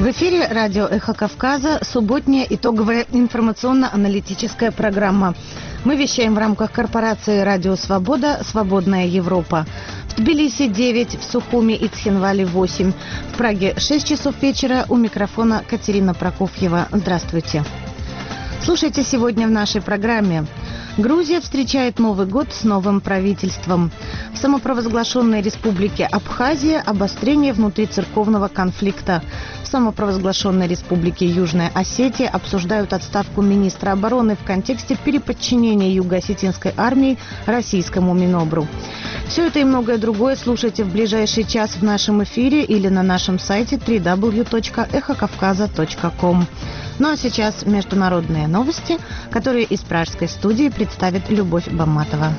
В эфире радио «Эхо Кавказа», субботняя итоговая информационно-аналитическая программа. Мы вещаем в рамках корпорации «Радио Свобода. Свободная Европа». В Тбилиси 9, в Сухуми и Цхинвале 8, в Праге 6 часов вечера. У микрофона Катерина Прокофьева. Здравствуйте. Слушайте сегодня в нашей программе. Грузия встречает Новый год с новым правительством. В самопровозглашенной республике Абхазия обострение внутрицерковного конфликта. В самопровозглашенной республике Южная Осетия обсуждают отставку министра обороны в контексте переподчинения Юго-Осетинской армии российскому Минобру. Все это и многое другое слушайте в ближайший час в нашем эфире или на нашем сайте www.ekhokavkaza.com. Ну а сейчас международные новости, которые из пражской студии представит Любовь Бамматова.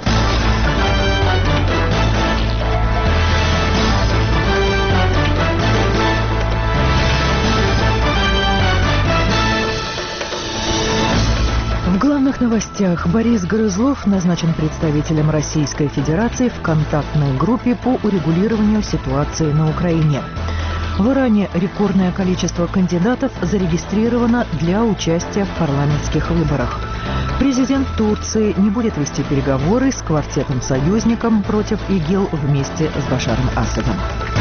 В главных новостях: Борис Грызлов назначен представителем Российской Федерации в контактной группе по урегулированию ситуации на Украине. В Иране рекордное количество кандидатов зарегистрировано для участия в парламентских выборах. Президент Турции не будет вести переговоры с квартетом союзников против ИГИЛ вместе с Башаром Асадом.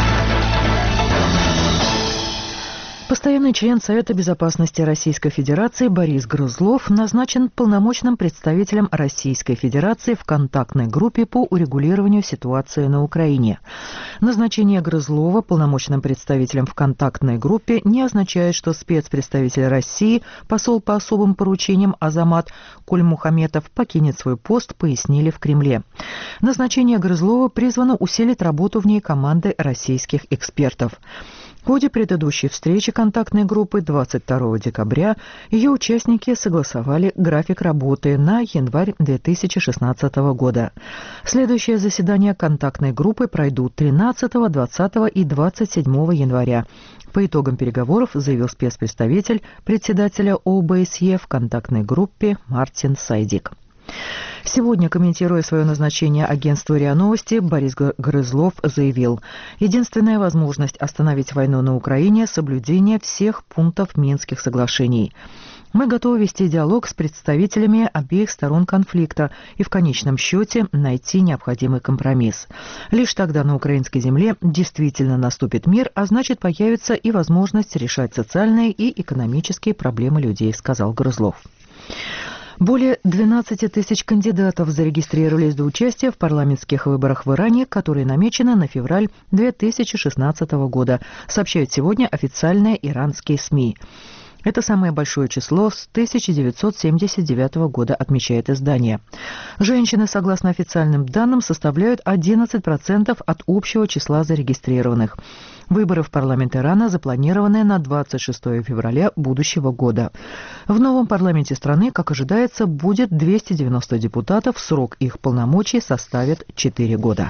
Постоянный член Совета безопасности Российской Федерации Борис Грызлов назначен полномочным представителем Российской Федерации в контактной группе по урегулированию ситуации на Украине. Назначение Грызлова полномочным представителем в контактной группе не означает, что спецпредставитель России, посол по особым поручениям Азамат Кульмухаметов, покинет свой пост, пояснили в Кремле. Назначение Грызлова призвано усилить работу в ней команды российских экспертов. В ходе предыдущей встречи контактной группы 22 декабря ее участники согласовали график работы на январь 2016 года. Следующие заседания контактной группы пройдут 13, 20 и 27 января. По итогам переговоров заявил спецпредставитель председателя ОБСЕ в контактной группе Мартин Сайдик. Сегодня, комментируя свое назначение агентству РИА Новости, Борис Грызлов заявил: единственная возможность остановить войну на Украине – соблюдение всех пунктов Минских соглашений. Мы готовы вести диалог с представителями обеих сторон конфликта и в конечном счете найти необходимый компромисс. Лишь тогда на украинской земле действительно наступит мир, а значит появится и возможность решать социальные и экономические проблемы людей, сказал Грызлов. Более 12 тысяч кандидатов зарегистрировались для участия в парламентских выборах в Иране, которые намечены на февраль 2016 года, сообщают сегодня официальные иранские СМИ. Это самое большое число с 1979 года, отмечает издание. Женщины, согласно официальным данным, составляют 11% от общего числа зарегистрированных. Выборы в парламент Ирана запланированы на 26 февраля будущего года. В новом парламенте страны, как ожидается, будет 290 депутатов, срок их полномочий составит 4 года.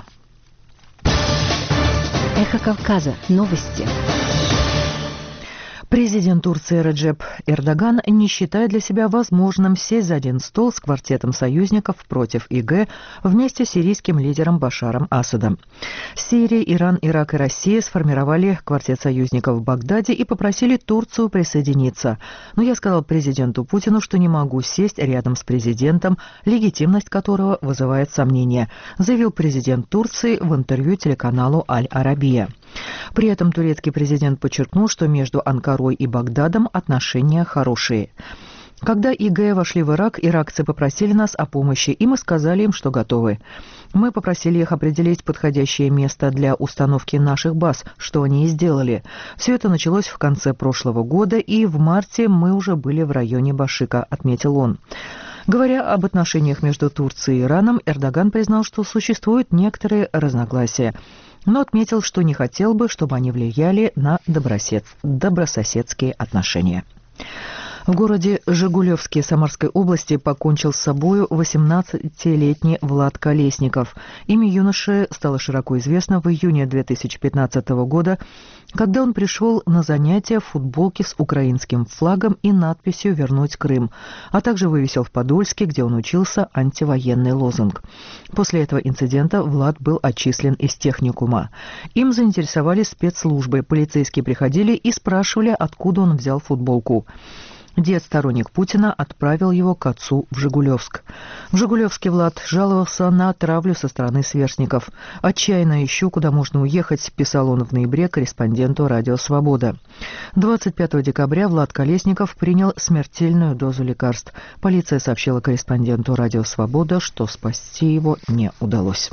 Эхо Кавказа. Новости. Президент Турции Реджеп Эрдоган не считает для себя возможным сесть за один стол с квартетом союзников против ИГ вместе с сирийским лидером Башаром Асадом. Сирия, Иран, Ирак и Россия сформировали квартет союзников в Багдаде и попросили Турцию присоединиться. Но я сказал президенту Путину, что не могу сесть рядом с президентом, легитимность которого вызывает сомнения, заявил президент Турции в интервью телеканалу Аль-Арабия. При этом турецкий президент подчеркнул, что между Анкарой и Багдадом отношения хорошие. Когда ИГ вошли в Ирак, иракцы попросили нас о помощи, и мы сказали им, что готовы. Мы попросили их определить подходящее место для установки наших баз, что они и сделали. Все это началось в конце прошлого года, и в марте мы уже были в районе Башика, отметил он. Говоря об отношениях между Турцией и Ираном, Эрдоган признал, что существуют некоторые разногласия, но отметил, что не хотел бы, чтобы они влияли на добрососедские отношения. В городе Жигулевске Самарской области покончил с собою 18-летний Влад Колесников. Имя юноши стало широко известно в июне 2015 года, когда он пришел на занятия в футболке с украинским флагом и надписью «Вернуть Крым», а также вывесил в Подольске, где он учился, антивоенный лозунг. После этого инцидента Влад был отчислен из техникума. Им заинтересовались спецслужбы. Полицейские приходили и спрашивали, откуда он взял футболку. Дед, сторонник Путина, отправил его к отцу в Жигулевск. В Жигулевске Влад жаловался на травлю со стороны сверстников. «Отчаянно ищу, куда можно уехать», – писал он в ноябре корреспонденту «Радио Свобода». 25 декабря Влад Колесников принял смертельную дозу лекарств. Полиция сообщила корреспонденту «Радио Свобода», что спасти его не удалось.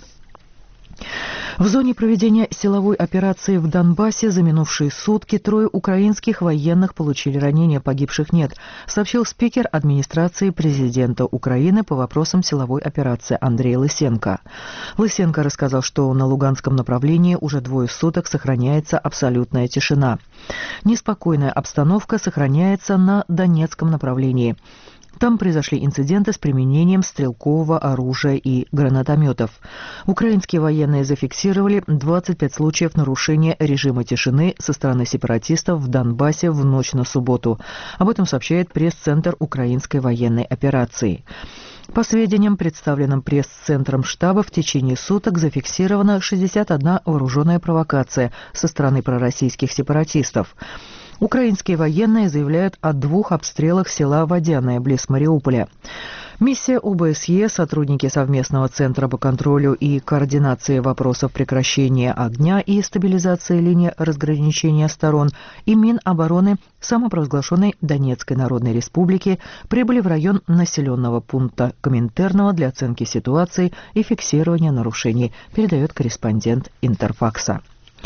В зоне проведения силовой операции в Донбассе за минувшие сутки 3 украинских военных получили ранения, погибших нет, сообщил спикер администрации президента Украины по вопросам силовой операции Андрей Лысенко. Лысенко рассказал, что на Луганском направлении уже 2 суток сохраняется абсолютная тишина. Неспокойная обстановка сохраняется на Донецком направлении. Там произошли инциденты с применением стрелкового оружия и гранатометов. Украинские военные зафиксировали 25 случаев нарушения режима тишины со стороны сепаратистов в Донбассе в ночь на субботу. Об этом сообщает пресс-центр украинской военной операции. По сведениям, представленным пресс-центром штаба, в течение суток зафиксирована 61 вооруженная провокация со стороны пророссийских сепаратистов. Украинские военные заявляют о 2 обстрелах села Водяное близ Мариуполя. Миссия ОБСЕ, сотрудники совместного центра по контролю и координации вопросов прекращения огня и стабилизации линии разграничения сторон и Минобороны самопровозглашенной Донецкой Народной Республики прибыли в район населенного пункта Коминтерного для оценки ситуации и фиксирования нарушений, передает корреспондент Интерфакса.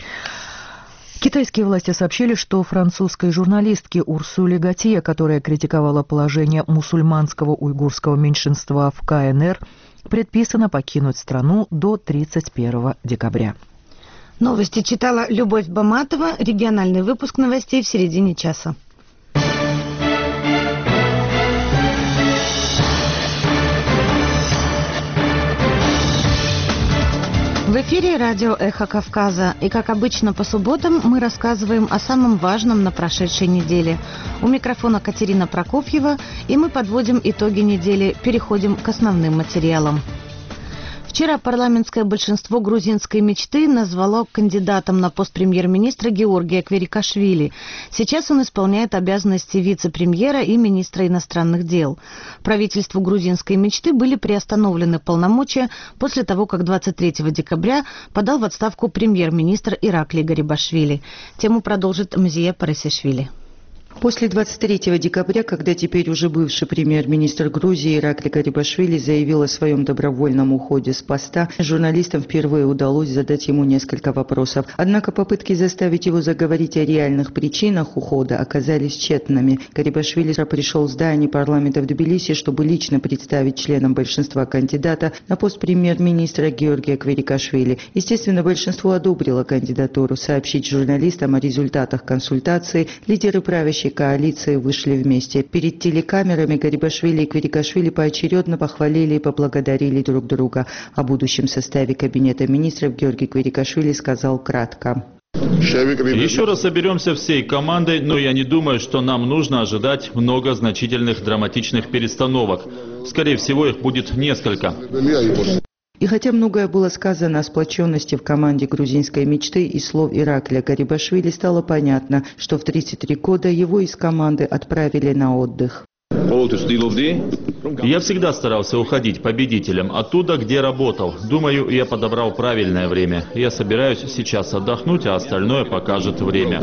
Китайские власти сообщили, что французской журналистке Урсуле Готье, которая критиковала положение мусульманского уйгурского меньшинства в КНР, предписано покинуть страну до 31 декабря. Новости читала Любовь Баматова. Региональный выпуск новостей в середине часа. В эфире радио «Эхо Кавказа». И, как обычно, по субботам мы рассказываем о самом важном на прошедшей неделе. У микрофона Катерина Прокофьева, и мы подводим итоги недели, переходим к основным материалам. Вчера парламентское большинство грузинской мечты назвало кандидатом на пост премьер-министра Георгия Кверикашвили. Сейчас он исполняет обязанности вице-премьера и министра иностранных дел. Правительству грузинской мечты были приостановлены полномочия после того, как 23 декабря подал в отставку премьер-министр Ираклий Гарибашвили. Тему продолжит Мзия Парасишвили. После 23 декабря, когда теперь уже бывший премьер-министр Грузии Ираклий Гарибашвили заявил о своем добровольном уходе с поста, журналистам впервые удалось задать ему несколько вопросов. Однако попытки заставить его заговорить о реальных причинах ухода оказались тщетными. Гарибашвили пришел в здание парламента в Тбилиси, чтобы лично представить членам большинства кандидата на пост премьер-министра Георгия Кверикашвили. Естественно, большинство одобрило кандидатуру. Сообщить журналистам о результатах консультации лидеры правящей коалиции вышли вместе. Перед телекамерами Гарибашвили и Кверикашвили поочередно похвалили и поблагодарили друг друга. О будущем составе кабинета министров Георгий Кверикашвили сказал кратко. Еще раз соберемся всей командой, но я не думаю, что нам нужно ожидать много значительных драматичных перестановок. Скорее всего, их будет несколько. И хотя многое было сказано о сплоченности в команде грузинской мечты, из слов Ираклия Гарибашвили стало понятно, что в 33 года его из команды отправили на отдых. Я всегда старался уходить победителем оттуда, где работал. Думаю, я подобрал правильное время. Я собираюсь сейчас отдохнуть, а остальное покажет время.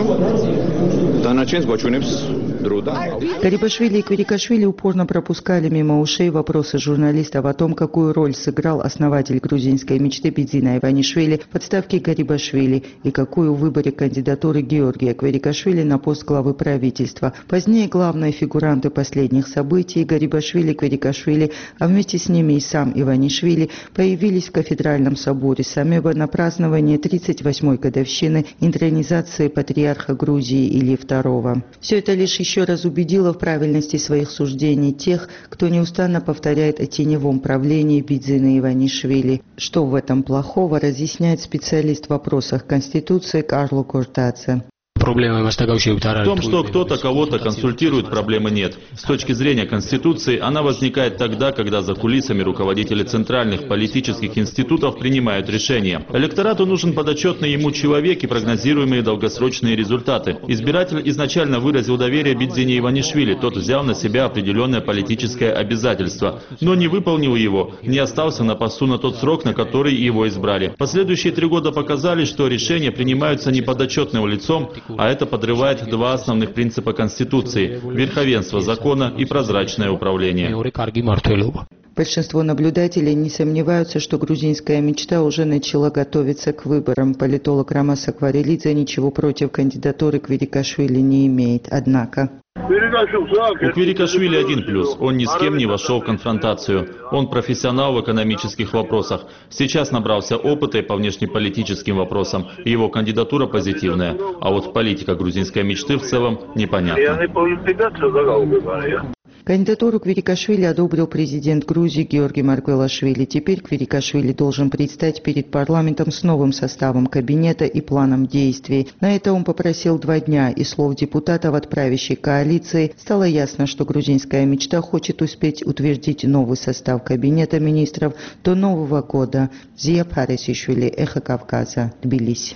Гарибашвили и Кверикашвили упорно пропускали мимо ушей вопросы журналистов о том, какую роль сыграл основатель грузинской мечты Бидзина Иванишвили в отставке Гарибашвили и какую в выборе кандидатуры Георгия Кверикашвили на пост главы правительства. Позднее главные фигуранты последних событий Гарибашвили, Кверикашвили, а вместе с ними и сам Иванишвили появились в кафедральном соборе Самеба на праздновании 38-й годовщины интронизации патриарха Грузии Ильи II. Все это лишь еще еще раз убедила в правильности своих суждений тех, кто неустанно повторяет о теневом правлении Бидзина Иванишвили. Что в этом плохого, разъясняет специалист в вопросах Конституции Карло Кортадзе. В том, что кто-то кого-то консультирует, проблемы нет. С точки зрения Конституции, она возникает тогда, когда за кулисами руководители центральных политических институтов принимают решения. Электорату нужен подотчетный ему человек и прогнозируемые долгосрочные результаты. Избиратель изначально выразил доверие Бидзине Иванишвили, тот взял на себя определенное политическое обязательство, но не выполнил его, не остался на посту на тот срок, на который его избрали. Последующие 3 года показали, что решения принимаются не подотчетным лицом, а это подрывает 2 основных принципа Конституции – верховенство закона и прозрачное управление. Большинство наблюдателей не сомневаются, что грузинская мечта уже начала готовиться к выборам. Политолог Рамас Акварелидзе ничего против кандидатуры Квирикашвили не имеет. Однако... У Квирикашвили один плюс. Он ни с кем не вошел в конфронтацию. Он профессионал в экономических вопросах. Сейчас набрался опыта и по внешнеполитическим вопросам. И его кандидатура позитивная. А вот политика грузинской мечты в целом непонятна. Кандидатуру Квирикашвили одобрил президент Грузии Георгий Маргвелашвили. Теперь Квирикашвили должен предстать перед парламентом с новым составом кабинета и планом действий. На это он попросил 2 дня. Из слов депутатов от правящей коалиции стало ясно, что грузинская мечта хочет успеть утвердить новый состав кабинета министров до Нового года. Зия Парисишвили, Эхо Кавказа, Тбилиси.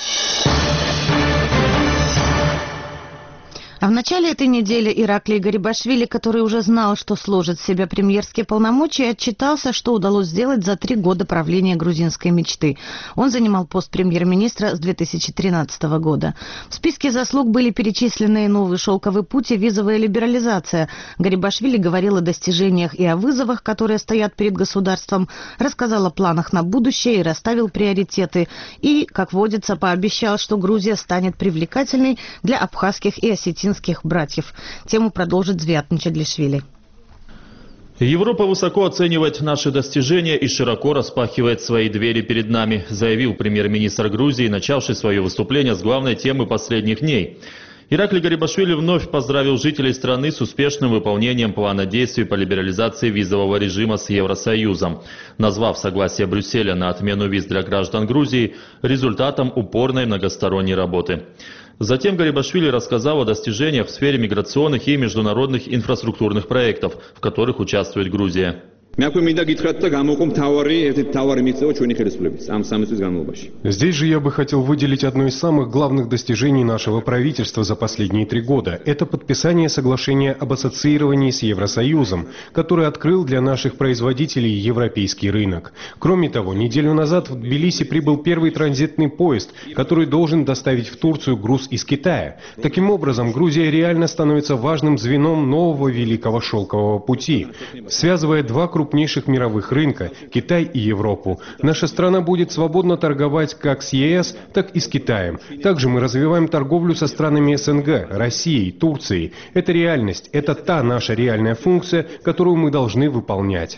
А в начале этой недели Ираклий Гарибашвили, который уже знал, что сложит в себя премьерские полномочия, отчитался, что удалось сделать за 3 года правления грузинской мечты. Он занимал пост премьер-министра с 2013 года. В списке заслуг были перечислены новый шелковый путь и визовая либерализация. Гарибашвили говорил о достижениях и о вызовах, которые стоят перед государством, рассказал о планах на будущее и расставил приоритеты. И, как водится, пообещал, что Грузия станет привлекательной для абхазских и осетинских братьев. Тему продолжит Звиат Нчадлишвили. Европа высоко оценивает наши достижения и широко распахивает свои двери перед нами, заявил премьер-министр Грузии, начавший свое выступление с главной темы последних дней. Ираклий Гарибашвили вновь поздравил жителей страны с успешным выполнением плана действий по либерализации визового режима с Евросоюзом, назвав согласие Брюсселя на отмену виз для граждан Грузии результатом упорной многосторонней работы. Затем Гарибашвили рассказал о достижениях в сфере миграционных и международных инфраструктурных проектов, в которых участвует Грузия. Здесь же я бы хотел выделить одно из самых главных достижений нашего правительства за последние 3 года. Это подписание соглашения об ассоциировании с Евросоюзом, который открыл для наших производителей европейский рынок. Кроме того, неделю назад в Тбилиси прибыл первый транзитный поезд, который должен доставить в Турцию груз из Китая. Таким образом, Грузия реально становится важным звеном нового Великого Шелкового пути, связывая 2 крупнейших мировых рынка – Китай и Европу. Наша страна будет свободно торговать как с ЕС, так и с Китаем. Также мы развиваем торговлю со странами СНГ, Россией, Турцией. Это реальность, это та наша реальная функция, которую мы должны выполнять.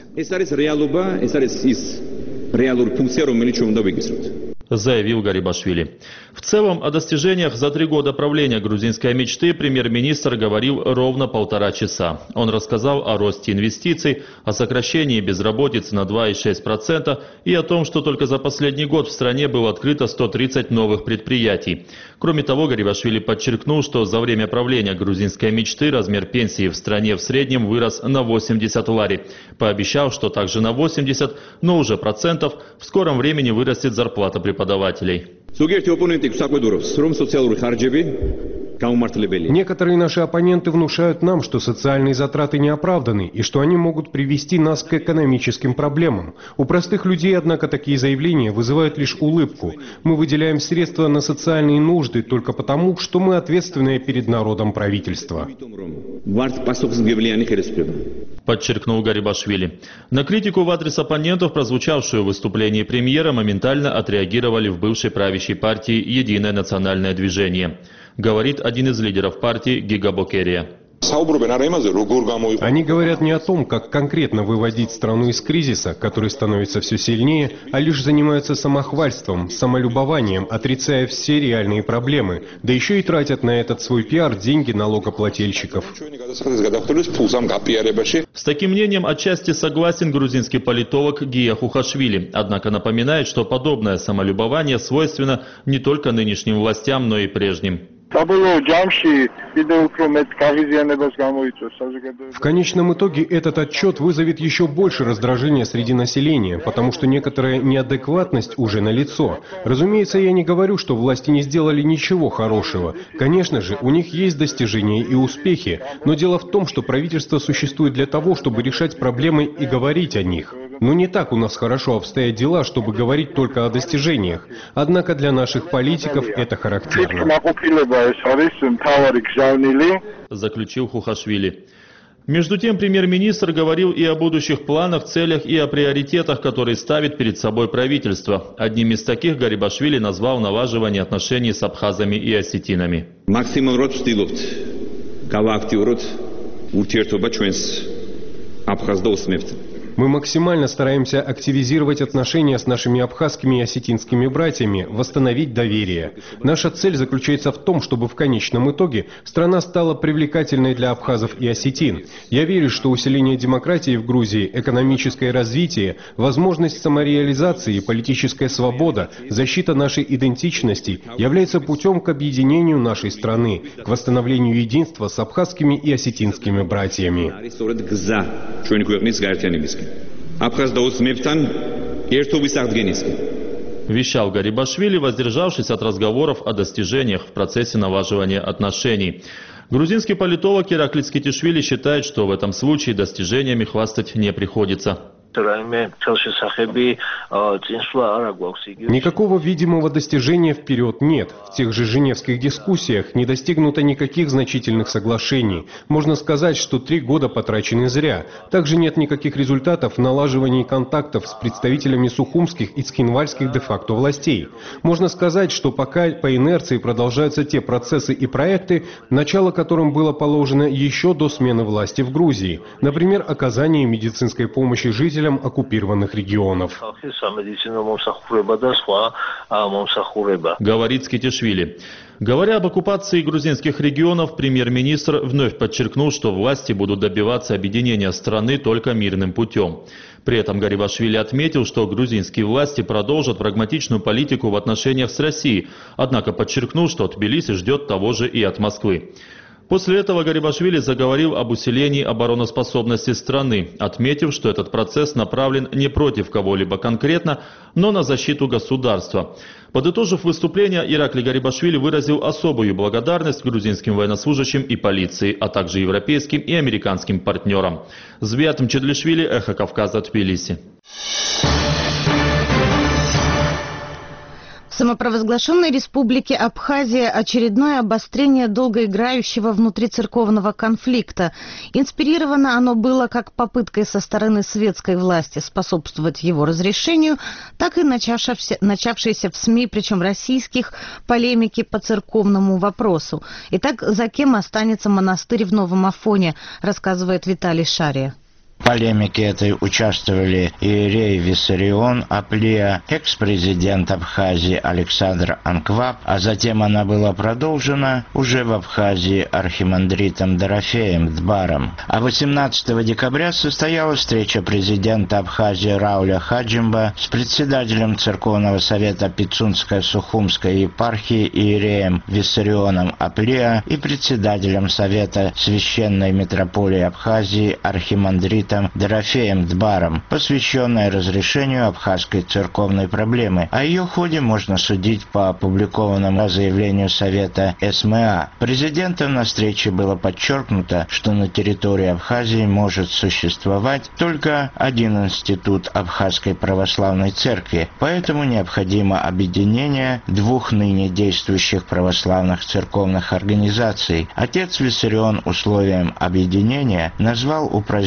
Заявил Гарибашвили. В целом, о достижениях за 3 года правления грузинской мечты премьер-министр говорил ровно 1,5 часа. Он рассказал о росте инвестиций, о сокращении безработицы на 2,6% и о том, что только за последний год в стране было открыто 130 новых предприятий. Кроме того, Гарибашвили подчеркнул, что за время правления грузинской мечты размер пенсии в стране в среднем вырос на 80 лари. Пообещал, что также на 80, но уже процентов в скором времени вырастет зарплата преподавателей. Некоторые наши оппоненты внушают нам, что социальные затраты не оправданы и что они могут привести нас к экономическим проблемам. У простых людей, однако, такие заявления вызывают лишь улыбку. Мы выделяем средства на социальные нужды только потому, что мы ответственное перед народом правительство. Подчеркнул Гарибашвили. На критику в адрес оппонентов, прозвучавшую в выступлении премьера, моментально отреагировали в бывшей правящей партии «Единое национальное движение», говорит один из лидеров партии Гига Бокерия. Они говорят не о том, как конкретно выводить страну из кризиса, который становится все сильнее, а лишь занимаются самохвальством, самолюбованием, отрицая все реальные проблемы, да еще и тратят на этот свой пиар деньги налогоплательщиков. С таким мнением отчасти согласен грузинский политолог Гия Хухашвили, однако напоминает, что подобное самолюбование свойственно не только нынешним властям, но и прежним. В конечном итоге этот отчет вызовет еще больше раздражения среди населения, потому что некоторая неадекватность уже налицо. Разумеется, я не говорю, что власти не сделали ничего хорошего. Конечно же, у них есть достижения и успехи, но дело в том, что правительство существует для того, чтобы решать проблемы и говорить о них. Но не так у нас хорошо обстоят дела, чтобы говорить только о достижениях. Однако для наших политиков это характерно. Заключил Хухашвили. Между тем, премьер-министр говорил и о будущих планах, целях и о приоритетах, которые ставит перед собой правительство. Одним из таких Гарибашвили назвал налаживание отношений с абхазами и осетинами. Мы максимально стараемся активизировать отношения с нашими абхазскими и осетинскими братьями, восстановить доверие. Наша цель заключается в том, чтобы в конечном итоге страна стала привлекательной для абхазов и осетин. Я верю, что усиление демократии в Грузии, экономическое развитие, возможность самореализации, политическая свобода, защита нашей идентичности является путем к объединению нашей страны, к восстановлению единства с абхазскими и осетинскими братьями. Вещал Гарибашвили, воздержавшись от разговоров о достижениях в процессе налаживания отношений. Грузинский политолог Ираклий Скитишвили считает, что в этом случае достижениями хвастать не приходится. Никакого видимого достижения вперед нет. В тех же Женевских дискуссиях не достигнуто никаких значительных соглашений. Можно сказать, что 3 года потрачены зря. Также нет никаких результатов в налаживании контактов с представителями сухумских и цхинвальских де-факто властей. Можно сказать, что пока по инерции продолжаются те процессы и проекты, начало которым было положено еще до смены власти в Грузии. Например, оказание медицинской помощи жителям оккупированных регионов. Говорит Скитишвили. Говоря об оккупации грузинских регионов, премьер-министр вновь подчеркнул, что власти будут добиваться объединения страны только мирным путем. При этом Гарибашвили отметил, что грузинские власти продолжат прагматичную политику в отношениях с Россией, однако подчеркнул, что Тбилиси ждет того же и от Москвы. После этого Гарибашвили заговорил об усилении обороноспособности страны, отметив, что этот процесс направлен не против кого-либо конкретно, но на защиту государства. Подытожив выступление, Ираклий Гарибашвили выразил особую благодарность грузинским военнослужащим и полиции, а также европейским и американским партнерам. Звиат Мчедлишвили, Эхо Кавказа, Тбилиси. В самопровозглашенной республике Абхазия очередное обострение долгоиграющего внутрицерковного конфликта. Инспирировано оно было как попыткой со стороны светской власти способствовать его разрешению, так и начавшейся в СМИ, причем российских, полемики по церковному вопросу. Итак, за кем останется монастырь в Новом Афоне, рассказывает Виталий Шария. В полемике этой участвовали иерей Виссарион Аплия, экс-президент Абхазии Александр Анкваб, а затем она была продолжена уже в Абхазии архимандритом Дорофеем Дбаром. А 18 декабря состоялась встреча президента Абхазии Рауля Хаджимба с председателем Церковного совета Пицунско-Сухумской епархии иереем Виссарионом Аплия и председателем Совета Священной Митрополии Абхазии архимандритом Дорофеем Дбаром, посвященная разрешению абхазской церковной проблемы. О ее ходе можно судить по опубликованному заявлению Совета СМА. Президентом на встрече было подчеркнуто, что на территории Абхазии может существовать только один институт Абхазской православной церкви, поэтому необходимо объединение 2 ныне действующих православных церковных организаций. Отец Виссарион условием объединения назвал упразднение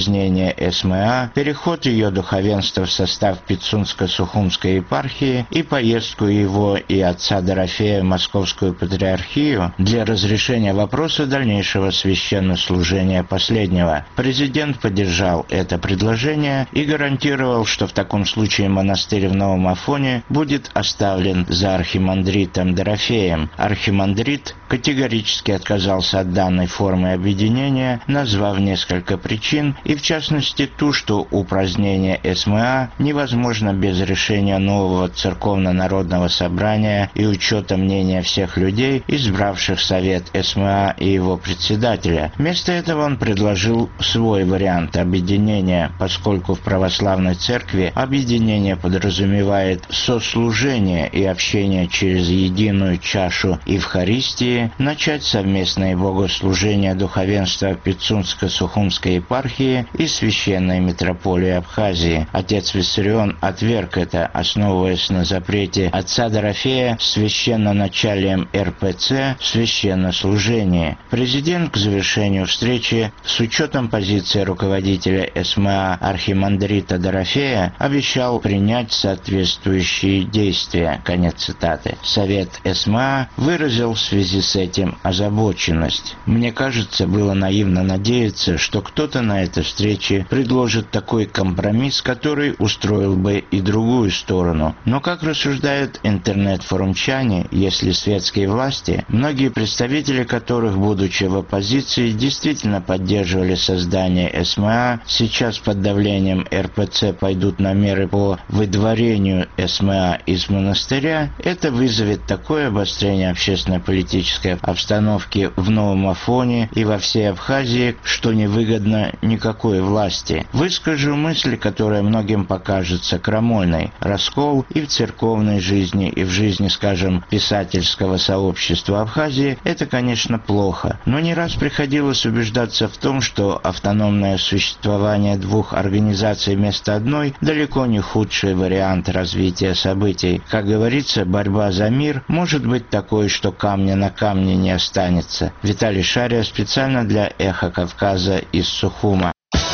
создание СМА, переход ее духовенства в состав Пицунско-Сухумской епархии и поездку его и отца Дорофея в Московскую патриархию для разрешения вопроса дальнейшего священнослужения последнего. Президент поддержал это предложение и гарантировал, что в таком случае монастырь в Новом Афоне будет оставлен за архимандритом Дорофеем. Архимандрит категорически отказался от данной формы объединения, назвав несколько причин, и в частности ту, что упразднение СМА невозможно без решения нового церковно-народного собрания и учета мнения всех людей, избравших совет СМА и его председателя. Вместо этого он предложил свой вариант объединения, поскольку в православной церкви объединение подразумевает сослужение и общение через единую чашу Евхаристии, начать совместное богослужение духовенства Пицунско-Сухумской епархии и священной митрополии Абхазии. Отец Виссарион отверг это, основываясь на запрете отца Дорофея священноначалием РПЦ в священнослужении. Президент к завершению встречи с учетом позиции руководителя СМА архимандрита Дорофея обещал принять соответствующие действия. Конец цитаты. Совет СМА выразил в связи с этим озабоченность. Мне кажется, было наивно надеяться, что кто-то на этой встрече предложит такой компромисс, который устроил бы и другую сторону. Но, как рассуждают интернет-форумчане, если светские власти, многие представители которых, будучи в оппозиции, действительно поддерживали создание СМА, сейчас под давлением РПЦ пойдут на меры по выдворению СМА из монастыря, это вызовет такое обострение общественно-политической обстановки в Новом Афоне и во всей Абхазии, что невыгодно никакой власти. Выскажу мысль, которая многим покажется крамольной. Раскол и в церковной жизни, и в жизни, скажем, писательского сообщества Абхазии – это, конечно, плохо. Но не раз приходилось убеждаться в том, что автономное существование двух организаций вместо одной далеко не худший вариант развития событий. Как говорится, борьба за мир может быть такой, что камня на камне не останется. Виталий Шария специально для «Эхо Кавказа» из Сухума.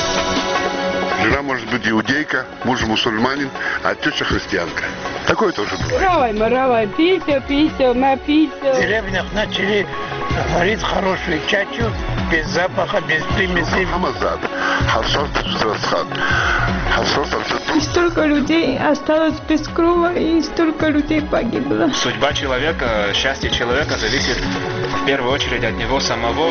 Жена может быть иудейка, муж мусульманин, а теща христианка. Такое тоже бывает. Равай, писю, написю. В деревнях начали варить хорошую чачу, без запаха, без примесей. И столько людей осталось без крова, и столько людей погибло. Судьба человека, счастье человека зависит в первую очередь от него самого.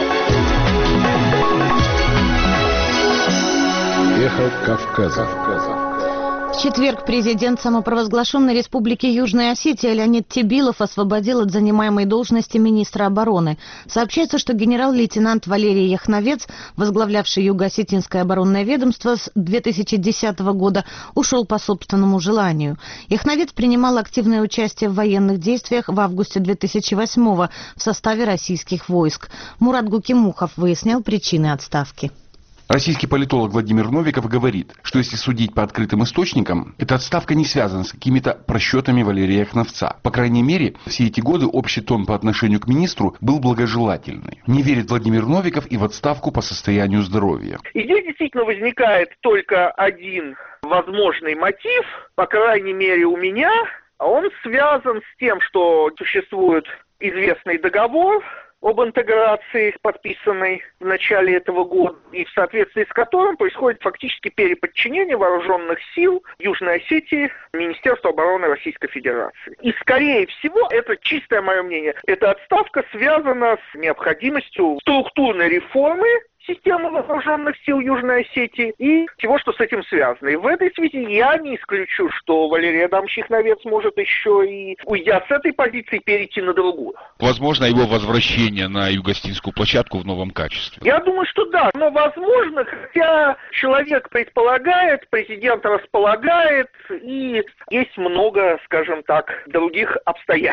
Эхо Кавказа. В четверг президент самопровозглашенной республики Южная Осетия Леонид Тебилов освободил от занимаемой должности министра обороны. Сообщается, что генерал-лейтенант Валерий Яхновец, возглавлявший Юго-Осетинское оборонное ведомство с 2010 года, ушел по собственному желанию. Яхновец принимал активное участие в военных действиях в августе 2008-го в составе российских войск. Мурат Гукимухов выяснял причины отставки. Российский политолог Владимир Новиков говорит, что если судить по открытым источникам, эта отставка не связана с какими-то просчетами Валерия Яхновца. По крайней мере, все эти годы общий тон по отношению к министру был благожелательный. Не верит Владимир Новиков и в отставку по состоянию здоровья. И здесь действительно возникает только один возможный мотив, по крайней мере у меня, он связан с тем, что существует известный договор об интеграции, подписанной в начале этого года, и в соответствии с которым происходит фактически переподчинение вооруженных сил Южной Осетии Министерству обороны Российской Федерации. И, скорее всего, это чистое мое мнение, эта отставка связана с необходимостью структурной реформы системы вооруженных сил Южной Осетии и всего, что с этим связано. И в этой связи я не исключу, что Валерий Адамович Яхновец может еще и, уйдя с этой позиции, перейти на другую. Возможно, его возвращение на Юго-Осетинскую площадку в новом качестве? Я думаю, что да, но возможно, хотя человек предполагает, президент располагает, и есть много, скажем так, других обстоятельств.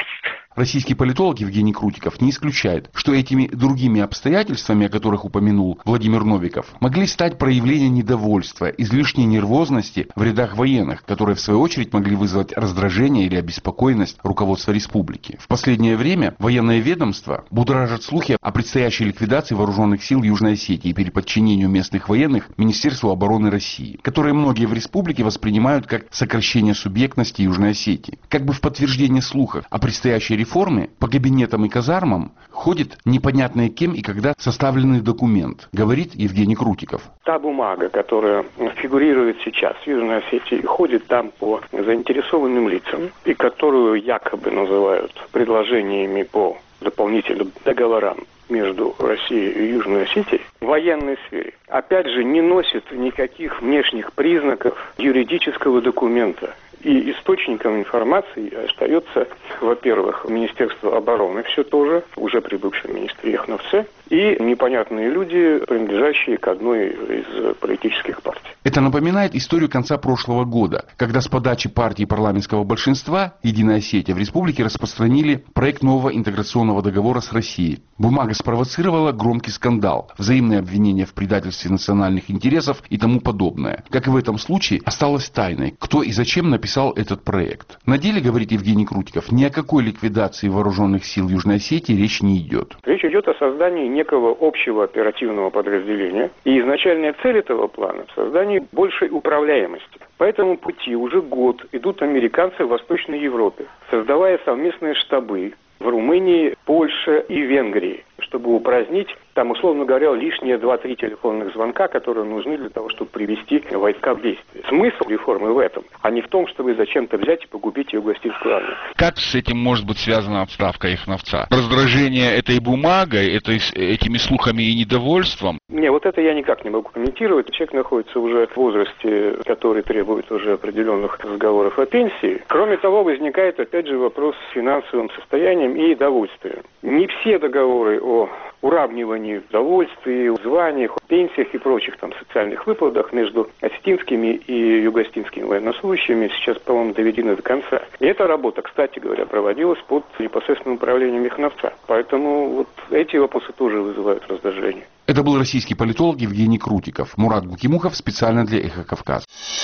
Российский политолог Евгений Крутиков не исключает, что этими другими обстоятельствами, о которых упомянул Владимир Новиков, могли стать проявления недовольства, излишней нервозности в рядах военных, которые в свою очередь могли вызвать раздражение или обеспокоенность руководства республики. В последнее время военное ведомство будоражит слухи о предстоящей ликвидации вооруженных сил Южной Осетии и переподчинению местных военных Министерству обороны России, которые многие в республике воспринимают как сокращение субъектности Южной Осетии. Как бы в подтверждение слухов о предстоящей реформе по кабинетам и казармам ходит непонятно кем и когда составленный документ, говорит Евгений Крутиков. Та бумага, которая фигурирует сейчас в Южной Осетии, ходит там по заинтересованным лицам, и которую якобы называют предложениями по дополнительным договорам между Россией и Южной Осетией в военной сфере, опять же, не носит никаких внешних признаков юридического документа. И источником информации остается, во-первых, Министерство обороны, все тоже, уже прибывший министр Яхновце, и непонятные люди, принадлежащие к одной из политических партий. Это напоминает историю конца прошлого года, когда с подачи партии парламентского большинства «Единая Осетия» в республике распространили проект нового интеграционного договора с Россией. Бумага спровоцировала громкий скандал, взаимные обвинения в предательстве национальных интересов и тому подобное. Как и в этом случае, осталось тайной, кто и зачем написал этот проект. На деле, говорит Евгений Крутиков, ни о какой ликвидации вооруженных сил Южной Осетии речь не идет. Речь идет о создании некого общего оперативного подразделения, и изначальная цель этого плана – создание большей управляемости. По этому пути уже год идут американцы в Восточной Европе, создавая совместные штабы в Румынии, Польше и Венгрии, чтобы упразднить, там, условно говоря, лишние 2-3 телефонных звонка, которые нужны для того, чтобы привести войска в действие. Смысл реформы в этом, а не в том, чтобы зачем-то взять и погубить юго-осетинскую армию. Как с этим может быть связана отставка Яхновца? Раздражение этой бумагой, этими слухами и недовольством? Не, вот это я никак не могу комментировать. Человек находится уже в возрасте, который требует уже определенных разговоров о пенсии. Кроме того, возникает опять же вопрос с финансовым состоянием и довольствием. Не все договоры о уравнивании в довольствии, званиях, пенсиях и прочих там социальных выплатах между осетинскими и юго-осетинскими военнослужащими сейчас, по-моему, доведены до конца. И эта работа, кстати говоря, проводилась под непосредственным управлением Яхновца. Поэтому вот эти вопросы тоже вызывают раздражение. Это был российский политолог Евгений Крутиков. Мурат Гукимухов специально для «Эхо Кавказа».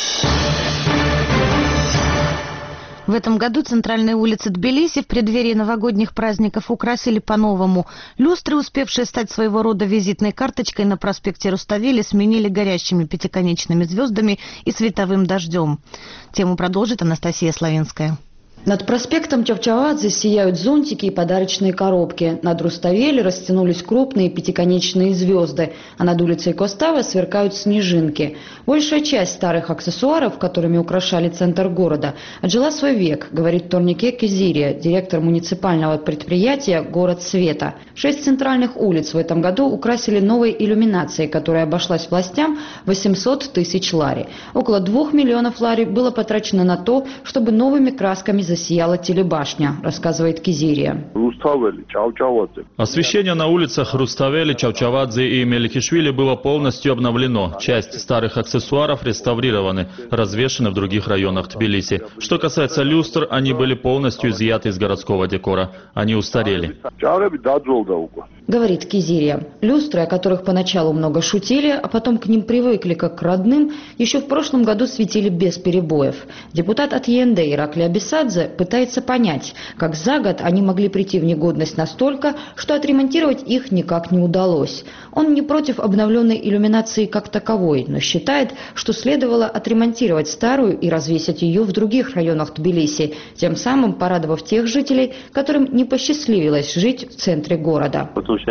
В этом году центральные улицы Тбилиси в преддверии новогодних праздников украсили по-новому. Люстры, успевшие стать своего рода визитной карточкой на проспекте Руставели, сменили горящими пятиконечными звездами и световым дождем. Тему продолжит Анастасия Славинская. Над проспектом Чавчавадзе сияют зонтики и подарочные коробки. Над Руставели растянулись крупные пятиконечные звезды, а над улицей Костава сверкают снежинки. Большая часть старых аксессуаров, которыми украшали центр города, отжила свой век, говорит Торнике Кизирия, директор муниципального предприятия «Город света». 6 центральных улиц в этом году украсили новой иллюминацией, которая обошлась властям 800 тысяч лари. Около 2 миллионов лари было потрачено на то, чтобы новыми красками засияла телебашня, рассказывает Кизирия. Освещение на улицах Руставели, Чавчавадзе и Меликишвили было полностью обновлено. Часть старых аксессуаров реставрированы, развешаны в других районах Тбилиси. Что касается люстр, они были полностью изъяты из городского декора. Они устарели. Говорит Кизирия. Люстры, о которых поначалу много шутили, а потом к ним привыкли как к родным, еще в прошлом году светили без перебоев. Депутат от ЕНД Иракли Абисадзе пытается понять, как за год они могли прийти в негодность настолько, что отремонтировать их никак не удалось. Он не против обновленной иллюминации как таковой, но считает, что следовало отремонтировать старую и развесить ее в других районах Тбилиси, тем самым порадовав тех жителей, которым не посчастливилось жить в центре города.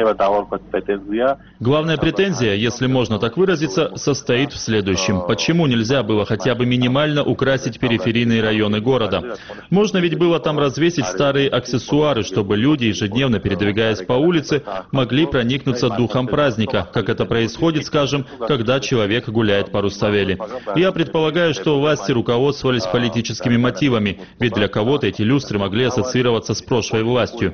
Главная претензия, если можно так выразиться, состоит в следующем. Почему нельзя было хотя бы минимально украсить периферийные районы города? Можно ведь было там развесить старые аксессуары, чтобы люди, ежедневно передвигаясь по улице, могли проникнуться духом праздника, как это происходит, скажем, когда человек гуляет по Руставели. Я предполагаю, что власти руководствовались политическими мотивами, ведь для кого-то эти люстры могли ассоциироваться с прошлой властью.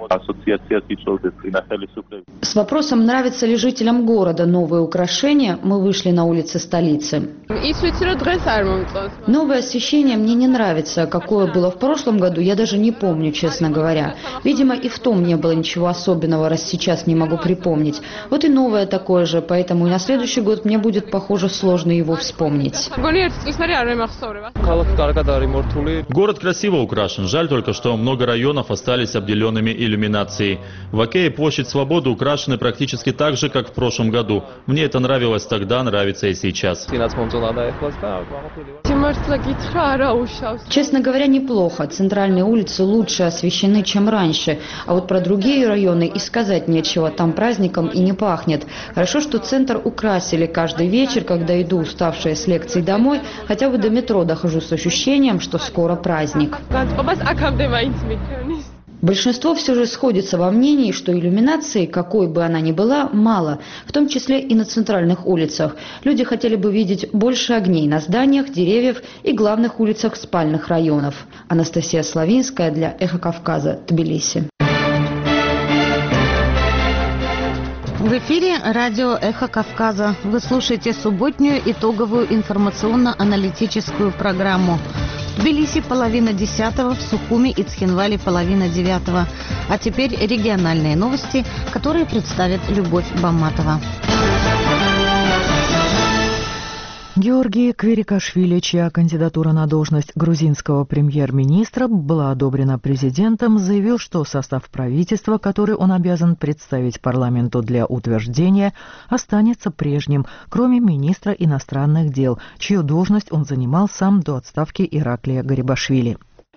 С вопросом, нравится ли жителям города новые украшения, мы вышли на улицы столицы. Новое освещение мне не нравится, какое было в прошлом прошлом году я даже не помню, честно говоря. Видимо, и в том не было ничего особенного, раз сейчас не могу припомнить. Вот и новое такое же, поэтому и на следующий год мне будет, похоже, сложно его вспомнить. Город красиво украшен. Жаль только, что много районов остались обделенными иллюминацией. В Окее площадь Свободы украшены практически так же, как в прошлом году. Мне это нравилось тогда, нравится и сейчас. Честно говоря, неплохо. Центральные улицы лучше освещены, чем раньше. А вот про другие районы и сказать нечего. Там праздником и не пахнет. Хорошо, что центр украсили каждый вечер, когда иду уставшая с лекций домой. Хотя бы до метро дохожу с ощущением, что скоро праздник. Большинство все же сходится во мнении, что иллюминации, какой бы она ни была, мало, в том числе и на центральных улицах. Люди хотели бы видеть больше огней на зданиях, деревьев и главных улицах спальных районов. Анастасия Славинская для «Эхо Кавказа», Тбилиси. В эфире радио «Эхо Кавказа». Вы слушаете субботнюю итоговую информационно-аналитическую программу. В Тбилиси 9:30, в Сухуми и Цхинвале 8:30. А теперь региональные новости, которые представит Любовь Баматова. Георгий Кверикашвили, чья кандидатура на должность грузинского премьер-министра была одобрена президентом, заявил, что состав правительства, который он обязан представить парламенту для утверждения, останется прежним, кроме министра иностранных дел, чью должность он занимал сам до отставки Ираклия Гарибашвили.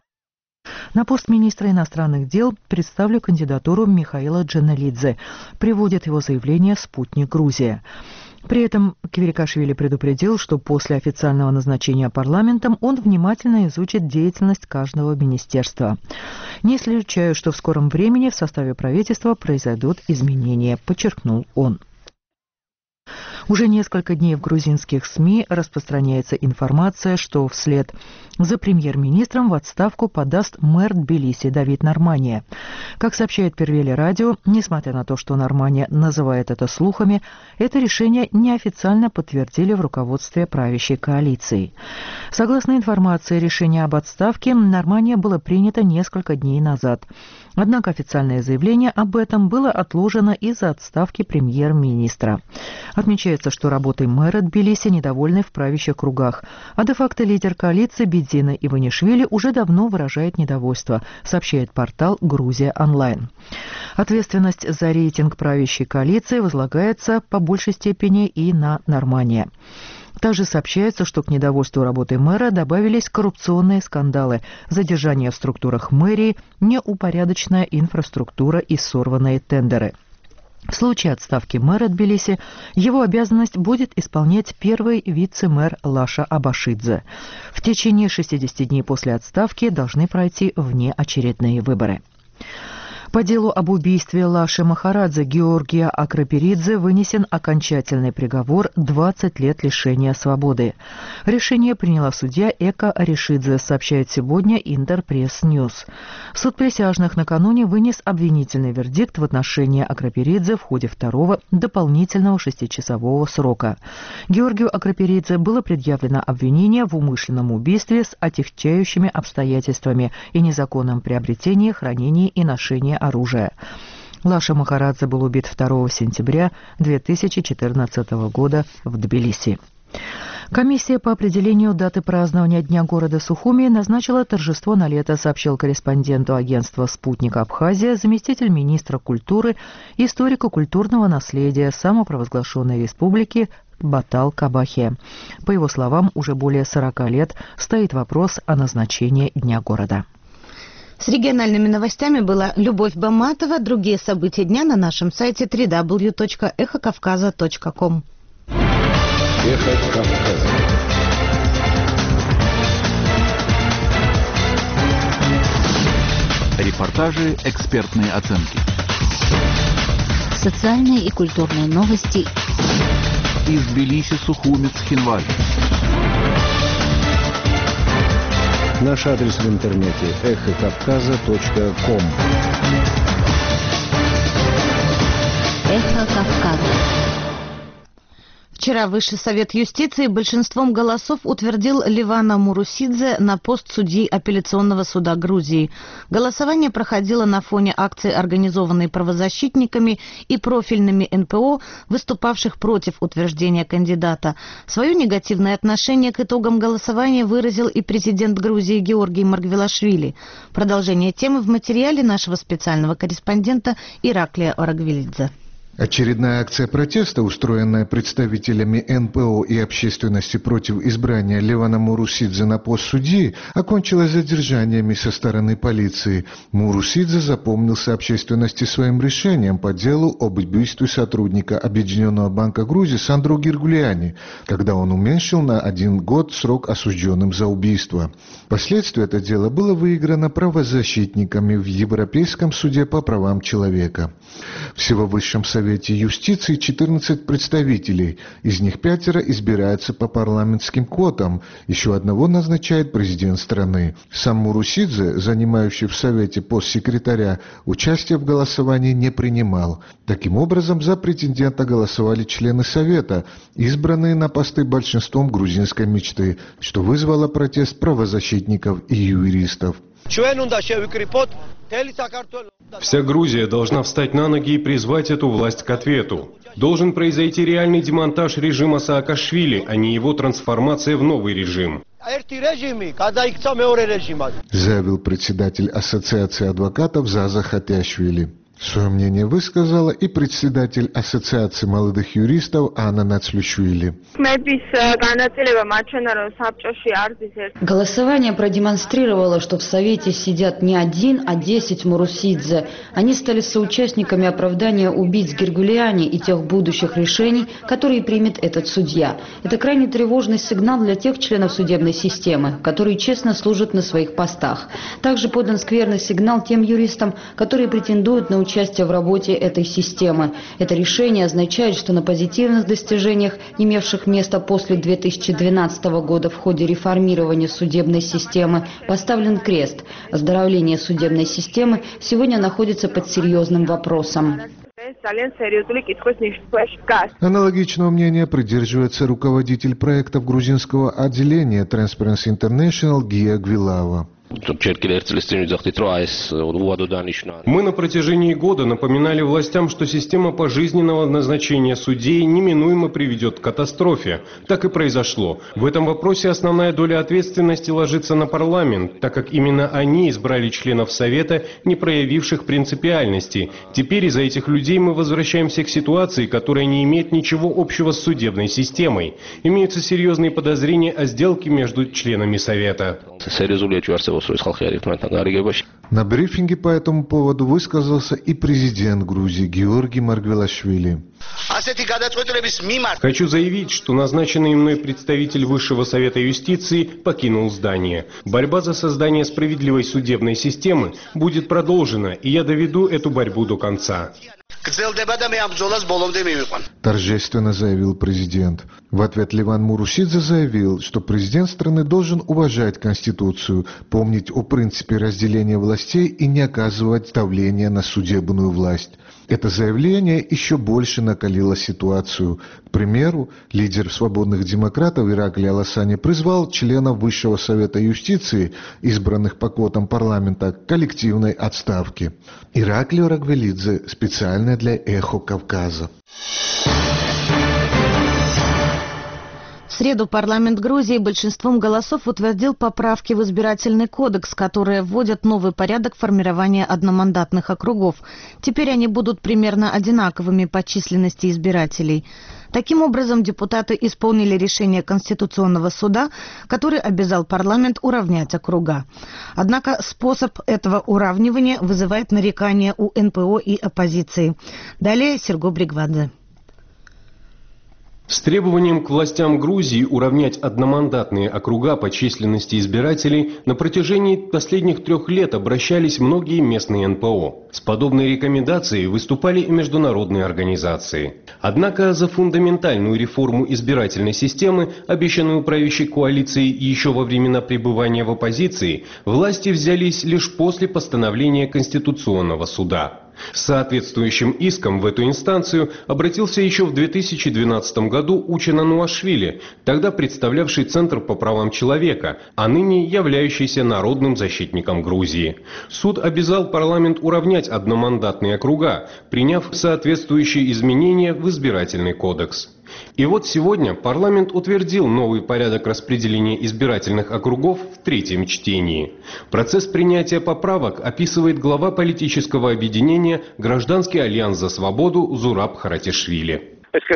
На пост министра иностранных дел представлю кандидатуру Михаила Джаналидзе, приводит его заявление «Спутник Грузия». При этом Кверикашвили предупредил, что после официального назначения парламентом он внимательно изучит деятельность каждого министерства. Не исключаю, что в скором времени в составе правительства произойдут изменения, подчеркнул он. Уже несколько дней в грузинских СМИ распространяется информация, что вслед за премьер-министром в отставку подаст мэр Тбилиси Давид Нормания. Как сообщает Первели радио, несмотря на то, что Нормания называет это слухами, это решение неофициально подтвердили в руководстве правящей коалиции. Согласно информации, решение об отставке Нормания было принято несколько дней назад. Однако официальное заявление об этом было отложено из-за отставки премьер-министра. Отмечается, что работой мэра Тбилиси недовольны в правящих кругах, а де-факто лидер коалиции Бедзина Иванишвили уже давно выражает недовольство, сообщает портал «Грузия онлайн». Ответственность за рейтинг правящей коалиции возлагается по большей степени и на Нормания. Также сообщается, что к недовольству работой мэра добавились коррупционные скандалы, задержания в структурах мэрии, неупорядоченная инфраструктура и сорванные тендеры. В случае отставки мэра Тбилиси его обязанность будет исполнять первый вице-мэр Лаша Абашидзе. В течение 60 дней после отставки должны пройти внеочередные выборы. По делу об убийстве Лаши Махарадзе Георгия Акраперидзе вынесен окончательный приговор 20 лет лишения свободы. Решение приняла судья Эка Аришидзе, сообщает сегодня Интерпресс-Ньюс. Суд присяжных накануне вынес обвинительный вердикт в отношении Акраперидзе в ходе второго дополнительного 6-часового срока. Георгию Акраперидзе было предъявлено обвинение в умышленном убийстве с отягчающими обстоятельствами и незаконном приобретении, хранении и ношении оружия. Лаша Махарадзе был убит 2 сентября 2014 года в Тбилиси. Комиссия по определению даты празднования Дня города Сухуми назначила торжество на лето, сообщил корреспонденту агентства «Спутник Абхазия» заместитель министра культуры и историко-культурного наследия самопровозглашенной республики Батал Кабахе. По его словам, уже более 40 лет стоит вопрос о назначении Дня города. С региональными новостями была Любовь Баматова. Другие события дня на нашем сайте www.эхокавказа.ком. Эхо Кавказа. Репортажи, экспертные оценки. Социальные и культурные новости. Из Тбилиси, Сухуми, Цхинвали. Наш адрес в интернете эхокавказа.ком. Эхо Кавказа. Вчера Высший совет юстиции большинством голосов утвердил Левана Мурусидзе на пост судьи апелляционного суда Грузии. Голосование проходило на фоне акции, организованной правозащитниками и профильными НПО, выступавших против утверждения кандидата. Свое негативное отношение к итогам голосования выразил и президент Грузии Георгий Маргвелашвили. Продолжение темы в материале нашего специального корреспондента Ираклия Орагвилидзе. Очередная акция протеста, устроенная представителями НПО и общественности против избрания Левана Мурусидзе на пост судьи, окончилась задержаниями со стороны полиции. Мурусидзе запомнился общественности своим решением по делу об убийстве сотрудника Объединенного банка Грузии Сандру Гиргулиани, когда он уменьшил на 1 год срок осужденным за убийство. Впоследствии это дело было выиграно правозащитниками в Европейском суде по правам человека. Всего в Высшем совете юстиции 14 представителей, из них 5 избираются по парламентским квотам, еще одного назначает президент страны. Сам Мурусидзе, занимающий в Совете пост секретаря, участия в голосовании не принимал. Таким образом, за претендента голосовали члены Совета, избранные на посты большинством грузинской мечты, что вызвало протест правозащитников и юристов. Вся Грузия должна встать на ноги и призвать эту власть к ответу. Должен произойти реальный демонтаж режима Саакашвили, а не его трансформация в новый режим. Заявил председатель Ассоциации адвокатов Заза Хатяшвили. Свое мнение высказала и председатель Ассоциации молодых юристов Анна Нацлюшвили. Голосование продемонстрировало, что в Совете сидят не 1, а 10 Мурусидзе. Они стали соучастниками оправдания убийц Гиргулиани и тех будущих решений, которые примет этот судья. Это крайне тревожный сигнал для тех членов судебной системы, которые честно служат на своих постах. Также подан скверный сигнал тем юристам, которые претендуют на участие в работе этой системы. Это решение означает, что на позитивных достижениях, имевших место после 2012 года в ходе реформирования судебной системы, поставлен крест. Оздоровление судебной системы сегодня находится под серьезным вопросом. Аналогичного мнения придерживается руководитель проектов грузинского отделения Transparency International Гия Гвилава. Мы на протяжении года напоминали властям, что система пожизненного назначения судей неминуемо приведет к катастрофе. Так и произошло. В этом вопросе основная доля ответственности ложится на парламент, так как именно они избрали членов Совета, не проявивших принципиальности. Теперь из-за этих людей мы возвращаемся к ситуации, которая не имеет ничего общего с судебной системой. Имеются серьезные подозрения о сделке между членами Совета. На брифинге по этому поводу высказался и президент Грузии Георгий Маргвелашвили. Хочу заявить, что назначенный мной представитель Высшего совета юстиции покинул здание. Борьба за создание справедливой судебной системы будет продолжена, и я доведу эту борьбу до конца. Торжественно заявил президент. В ответ Леван Мурусидзе заявил, что президент страны должен уважать Конституцию, помнить о принципе разделения властей и не оказывать давления на судебную власть. Это заявление еще больше накалило ситуацию. К примеру, лидер свободных демократов Ираклий Аласани призвал членов Высшего совета юстиции, избранных по квотам парламента, к коллективной отставке. Ираклий Орагвилидзе, специально для «Эхо Кавказа». В среду парламент Грузии большинством голосов утвердил поправки в избирательный кодекс, которые вводят новый порядок формирования одномандатных округов. Теперь они будут примерно одинаковыми по численности избирателей. Таким образом, депутаты исполнили решение Конституционного суда, который обязал парламент уравнять округа. Однако способ этого уравнивания вызывает нарекания у НПО и оппозиции. Далее Серго Бригвадзе. С требованием к властям Грузии уравнять одномандатные округа по численности избирателей на протяжении последних 3 лет обращались многие местные НПО. С подобной рекомендацией выступали и международные организации. Однако за фундаментальную реформу избирательной системы, обещанную правящей коалицией еще во времена пребывания в оппозиции, власти взялись лишь после постановления Конституционного суда. С соответствующим иском в эту инстанцию обратился еще в 2012 году Учен Ануашвили, тогда представлявший Центр по правам человека, а ныне являющийся народным защитником Грузии. Суд обязал парламент уравнять одномандатные округа, приняв соответствующие изменения в избирательный кодекс. И вот сегодня парламент утвердил новый порядок распределения избирательных округов в третьем чтении. Процесс принятия поправок описывает глава политического объединения «Гражданский альянс за свободу» Зураб Харатишвили.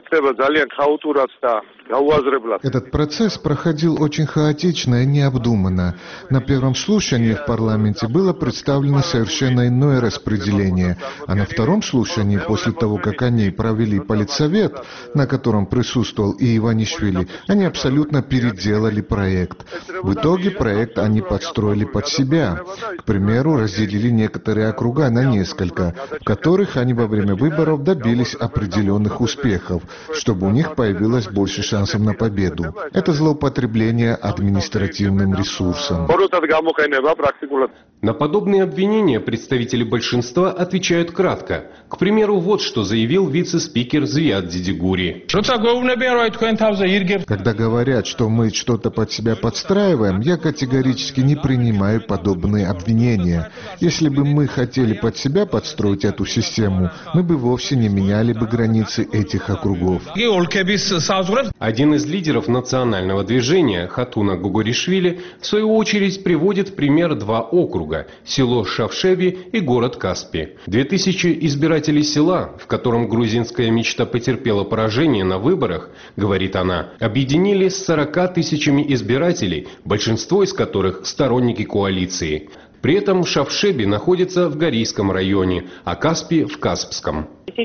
Этот процесс проходил очень хаотично и необдуманно. На первом слушании в парламенте было представлено совершенно иное распределение, а на втором слушании, после того, как они провели политсовет, на котором присутствовал и Иванишвили, они абсолютно переделали проект. В итоге проект они подстроили под себя. К примеру, разделили некоторые округа на несколько, в которых они во время выборов добились определенных успехов, чтобы у них появилось больше шансов на победу. Это злоупотребление административным ресурсом. На подобные обвинения представители большинства отвечают кратко. К примеру, вот что заявил вице-спикер Звиад Дидигури. Когда говорят, что мы что-то под себя подстраиваем, я категорически не принимаю подобные обвинения. Если бы мы хотели под себя подстроить эту систему, мы бы вовсе не меняли бы границы этих округов. Один из лидеров национального движения, Хатуна Гугуришвили, в свою очередь приводит в пример два округа – село Шавшеви и город Каспи. 2000 избирателей села, в котором грузинская мечта потерпела поражение на выборах, говорит она, объединились с 40 тысячами избирателей, большинство из которых – сторонники коалиции. При этом Шавшеби находится в Горийском районе, а Каспи – в Каспском.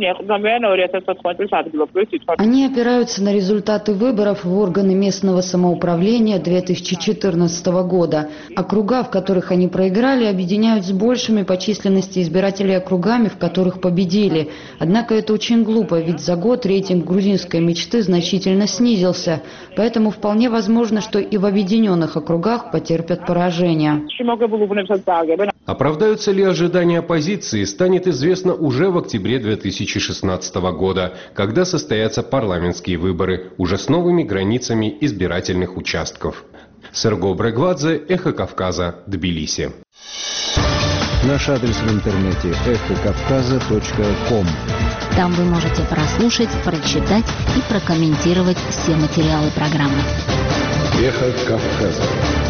Они опираются на результаты выборов в органы местного самоуправления 2014 года. Округа, в которых они проиграли, объединяют с большими по численности избирателей округами, в которых победили. Однако это очень глупо, ведь за год рейтинг грузинской мечты значительно снизился. Поэтому вполне возможно, что и в объединенных округах потерпят поражение. Оправдаются ли ожидания оппозиции, станет известно уже в октябре 2016 года, когда состоятся парламентские выборы, уже с новыми границами избирательных участков. Серго Брегвадзе, Эхо Кавказа, Тбилиси. Наш адрес в интернете эхокавказа.ком. Там вы можете прослушать, прочитать и прокомментировать все материалы программы. Эхо Кавказа.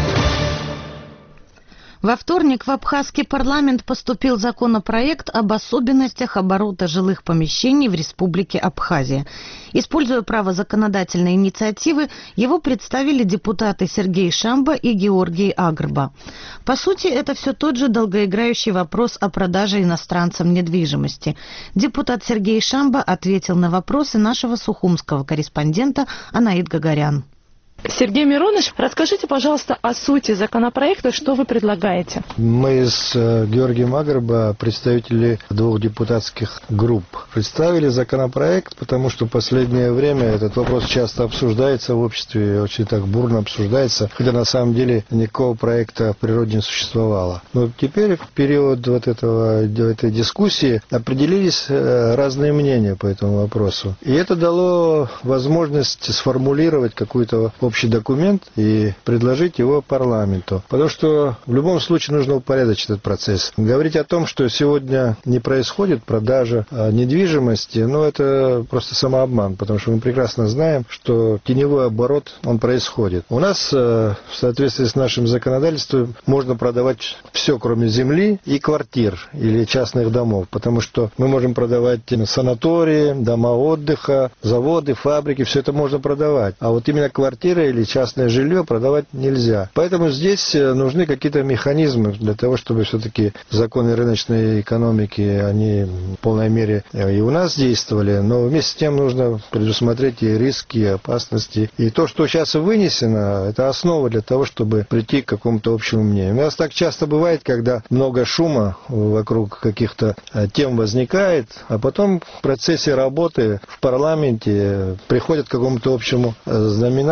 Во вторник в абхазский парламент поступил законопроект об особенностях оборота жилых помещений в Республике Абхазия. Используя право законодательной инициативы, его представили депутаты Сергей Шамба и Георгий Агрба. По сути, это все тот же долгоиграющий вопрос о продаже иностранцам недвижимости. Депутат Сергей Шамба ответил на вопросы нашего сухумского корреспондента Анаид Гагарян. Сергей Миронович, расскажите, пожалуйста, о сути законопроекта, что вы предлагаете. Мы с Георгием Агрба, представители двух депутатских групп, представили законопроект, потому что в последнее время этот вопрос часто обсуждается в обществе, очень так бурно обсуждается, хотя на самом деле никакого проекта в природе не существовало. Но теперь в период этой дискуссии определились разные мнения по этому вопросу. И это дало возможность сформулировать какую-то общий документ и предложить его парламенту. Потому что в любом случае нужно упорядочить этот процесс. Говорить о том, что сегодня не происходит продажа недвижимости, это просто самообман, потому что мы прекрасно знаем, что теневой оборот, он происходит. У нас в соответствии с нашим законодательством можно продавать все, кроме земли и квартир или частных домов, потому что мы можем продавать санатории, дома отдыха, заводы, фабрики, все это можно продавать. А вот именно квартиры или частное жилье продавать нельзя. Поэтому здесь нужны какие-то механизмы для того, чтобы все-таки законы рыночной экономики, они в полной мере и у нас действовали, но вместе с тем нужно предусмотреть и риски, и опасности. И то, что сейчас вынесено, это основа для того, чтобы прийти к какому-то общему мнению. У нас так часто бывает, когда много шума вокруг каких-то тем возникает, а потом в процессе работы в парламенте приходят к какому-то общему знаменателю,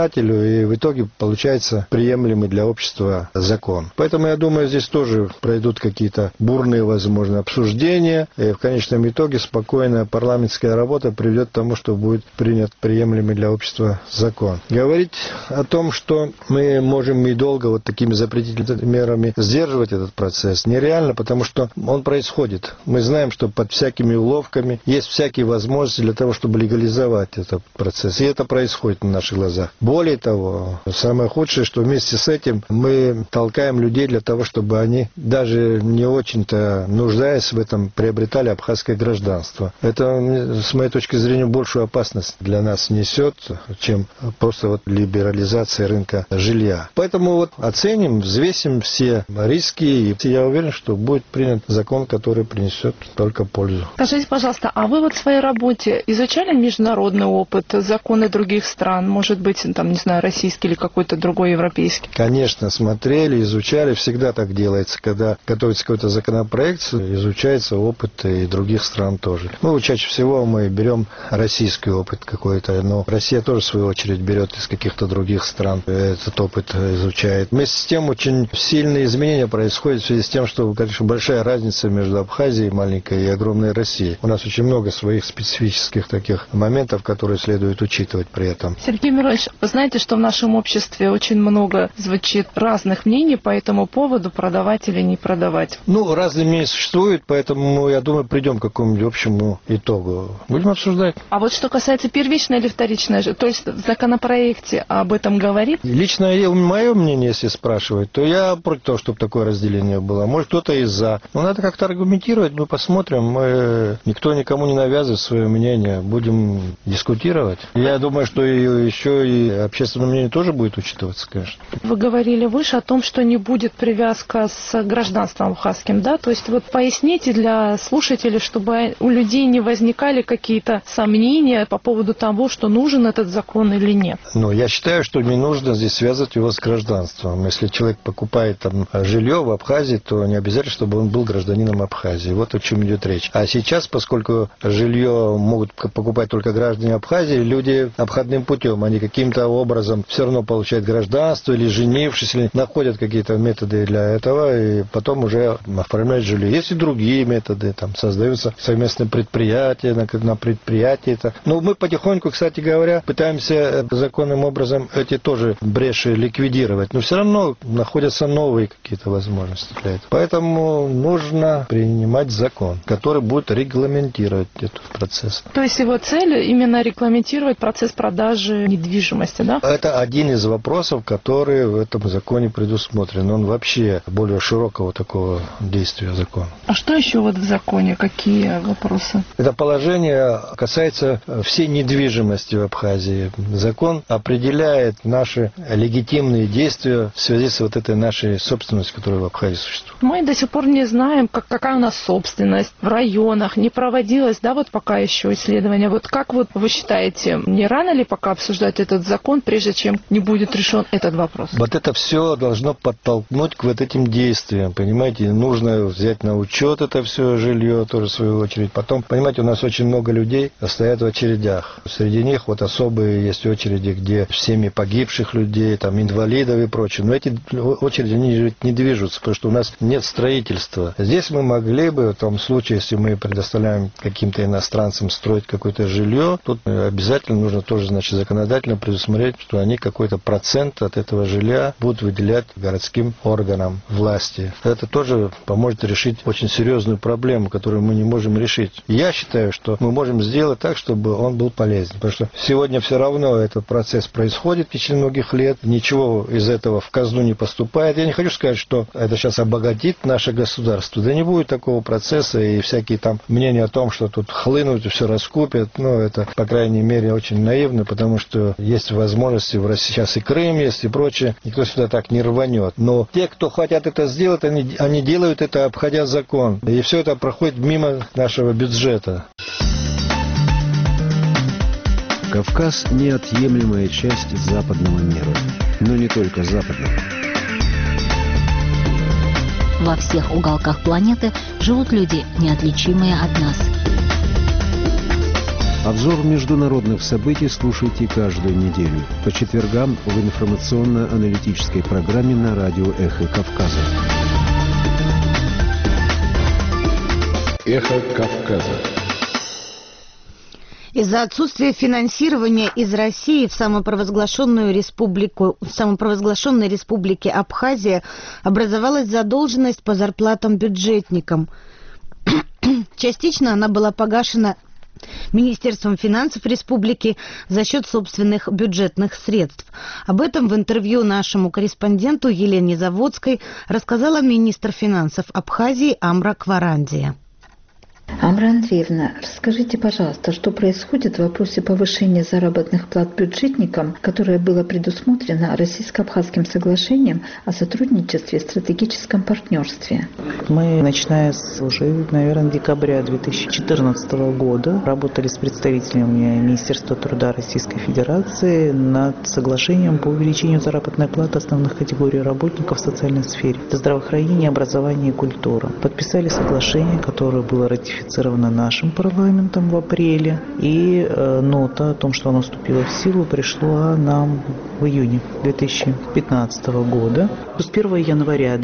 и в итоге получается приемлемый для общества закон. Поэтому я думаю, здесь тоже пройдут какие-то бурные, возможно, обсуждения, и в конечном итоге спокойная парламентская работа приведет к тому, что будет принят приемлемый для общества закон. Говорить о том, что мы можем и долго вот такими запретительными мерами сдерживать этот процесс, нереально, потому что он происходит. Мы знаем, что под всякими уловками есть всякие возможности для того, чтобы легализовать этот процесс. И это происходит на наших глазах. Более того, самое худшее, что вместе с этим мы толкаем людей для того, чтобы они, даже не очень-то нуждаясь в этом, приобретали абхазское гражданство. Это, с моей точки зрения, большую опасность для нас несет, чем просто вот либерализация рынка жилья. Поэтому вот оценим, взвесим все риски, и я уверен, что будет принят закон, который принесет только пользу. Скажите, пожалуйста, а вы вот в своей работе изучали международный опыт, законы других стран, может быть, там, не знаю, российский или какой-то другой европейский? Конечно, смотрели, изучали, всегда так делается, когда готовится какой-то законопроект, изучается опыт и других стран тоже. Ну, чаще всего мы берем российский опыт какой-то, но Россия тоже, в свою очередь, берет из каких-то других стран этот опыт изучает. Вместе с тем, очень сильные изменения происходят в связи с тем, что, конечно, большая разница между Абхазией маленькой и огромной Россией. У нас очень много своих специфических таких моментов, которые следует учитывать при этом. Сергей Миронович, вы знаете, что в нашем обществе очень много звучит разных мнений по этому поводу, продавать или не продавать? Ну, разные мнения существуют, поэтому, я думаю, придем к какому-нибудь общему итогу. Будем обсуждать. А вот что касается первичной или вторичной, то есть в законопроекте об этом говорит? Лично мое мнение, если спрашивать, то я против того, чтобы такое разделение было. Может, кто-то и за. Но надо как-то аргументировать, мы посмотрим. Никто никому не навязывает свое мнение. Будем дискутировать. Я думаю, что еще и общественное мнение тоже будет учитываться, конечно. Вы говорили выше о том, что не будет привязка с гражданством абхазским, да? То есть вот поясните для слушателей, чтобы у людей не возникали какие-то сомнения по поводу того, что нужен этот закон или нет. Ну, я считаю, что не нужно здесь связывать его с гражданством. Если человек покупает там жилье в Абхазии, то не обязательно, чтобы он был гражданином Абхазии. Вот о чем идет речь. А сейчас, поскольку жилье могут покупать только граждане Абхазии, люди обходным путем, они каким-то образом все равно получают гражданство, или женившись, или находят какие-то методы для этого, и потом уже оформляют жилье. Есть и другие методы, там создаются совместные предприятия, на предприятии. Но мы потихоньку, кстати говоря, пытаемся законным образом эти тоже бреши ликвидировать. Но все равно находятся новые какие-то возможности для этого. Поэтому нужно принимать закон, который будет регламентировать этот процесс. То есть его цель именно регламентировать процесс продажи недвижимости, да? Это один из вопросов, который в этом законе предусмотрен. Он вообще более широкого такого действия закона. А что еще вот в законе? Какие вопросы? Это положение касается всей недвижимости в Абхазии. Закон определяет наши легитимные действия в связи с вот этой нашей собственностью, которая в Абхазии существует. Мы до сих пор не знаем, какая у нас собственность в районах. Не проводилось, да, вот пока еще исследование. Вот как вот вы считаете, не рано ли пока обсуждать этот закон, прежде чем не будет решен этот вопрос? Вот это все должно подтолкнуть к вот этим действиям, понимаете? Нужно взять на учет это все жилье, тоже в свою очередь. Потом, понимаете, у нас очень много людей стоят в очередях. Среди них вот особые есть очереди, где семьи погибших людей, там, инвалидов и прочее. Но эти очереди они не движутся, потому что у нас нет строительства. Здесь мы могли бы, в том случае, если мы предоставляем каким-то иностранцам строить какое-то жилье, тут обязательно нужно тоже, значит, законодательно предусмотреть, что они какой-то процент от этого жилья будут выделять городским органам власти. Это тоже поможет решить очень серьезную проблему, которую мы не можем решить. Я считаю, что мы можем сделать так, чтобы он был полезен. Потому что сегодня все равно этот процесс происходит в течение многих лет. Ничего из этого в казну не поступает. Я не хочу сказать, что это сейчас обогатит наше государство. Да не будет такого процесса, и всякие там мнения о том, что тут хлынут и все раскупят, ну, это, по крайней мере, очень наивно, потому что есть возможности в России. Сейчас и Крым есть, и прочее. Никто сюда так не рванет. Но те, кто хотят это сделать, они делают это, обходя закон. И все это проходит мимо нашего бюджета. Кавказ – неотъемлемая часть западного мира. Но не только западного. Во всех уголках планеты живут люди, неотличимые от нас. Обзор международных событий слушайте каждую неделю по четвергам в информационно-аналитической программе на радио «Эхо Кавказа». «Эхо Кавказа». Из-за отсутствия финансирования из России в самопровозглашенной республике Абхазия образовалась задолженность по зарплатам бюджетникам. Частично она была погашена Министерством финансов республики за счет собственных бюджетных средств. Об этом в интервью нашему корреспонденту Елене Заводской рассказала министр финансов Абхазии Амра Кварандия. Амра Андреевна, расскажите, пожалуйста, что происходит в вопросе повышения заработных плат бюджетникам, которое было предусмотрено Российско-Абхазским соглашением о сотрудничестве и стратегическом партнерстве? Мы, начиная с уже, наверное, декабря 2014 года, работали с представителями Министерства труда Российской Федерации над соглашением по увеличению заработной платы основных категорий работников в социальной сфере. Это здравоохранение, образование и культура. Подписали соглашение, которое было ратифицировано нашим парламентом в апреле, и нота о том, что оно вступило в силу, пришла нам в июне 2015 года. С 1 января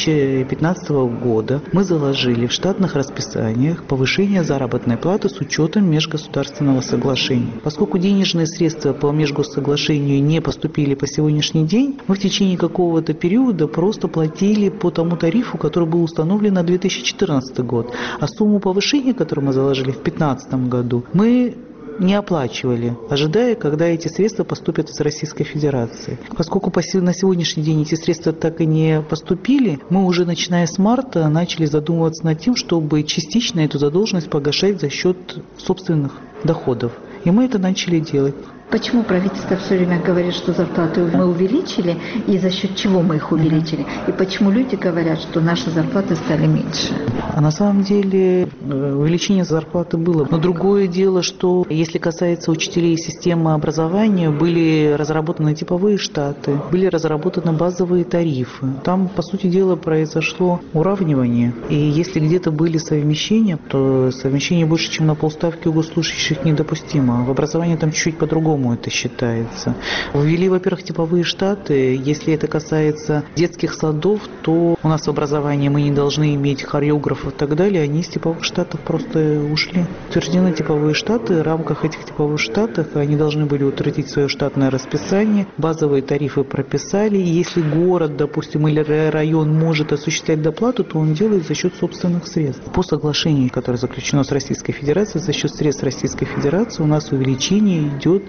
2015 года мы заложили в штатных расписаниях повышение заработной платы с учетом межгосударственного соглашения. Поскольку денежные средства по межгоссоглашению не поступили по сегодняшний день, мы в течение какого-то периода просто платили по тому тарифу, который был установлен на 2014 год, а сумму повышения, которую мы заложили в 2015 году, мы не оплачивали, ожидая, когда эти средства поступят из Российской Федерации. Поскольку на сегодняшний день эти средства так и не поступили, мы уже начиная с марта начали задумываться над тем, чтобы частично эту задолженность погашать за счет собственных доходов. И мы это начали делать. Почему правительство все время говорит, что зарплаты мы увеличили, и за счет чего мы их увеличили? И почему люди говорят, что наши зарплаты стали меньше? А на самом деле увеличение зарплаты было. Но другое дело, что если касается учителей системы образования, были разработаны типовые штаты, были разработаны базовые тарифы. Там, по сути дела, произошло уравнивание. И если где-то были совмещения, то совмещение больше, чем на полставки у госслужащих недопустимо. В образовании там чуть-чуть по-другому это считается. Ввели, во-первых, типовые штаты. Если это касается детских садов, то у нас в образовании мы не должны иметь хореографов и так далее. Они из типовых штатов просто ушли. Утверждены типовые штаты. В рамках этих типовых штатов они должны были утвердить свое штатное расписание. Базовые тарифы прописали. И если город, допустим, или район может осуществлять доплату, то он делает за счет собственных средств. По соглашению, которое заключено с Российской Федерацией, за счет средств Российской Федерации у нас увеличение идет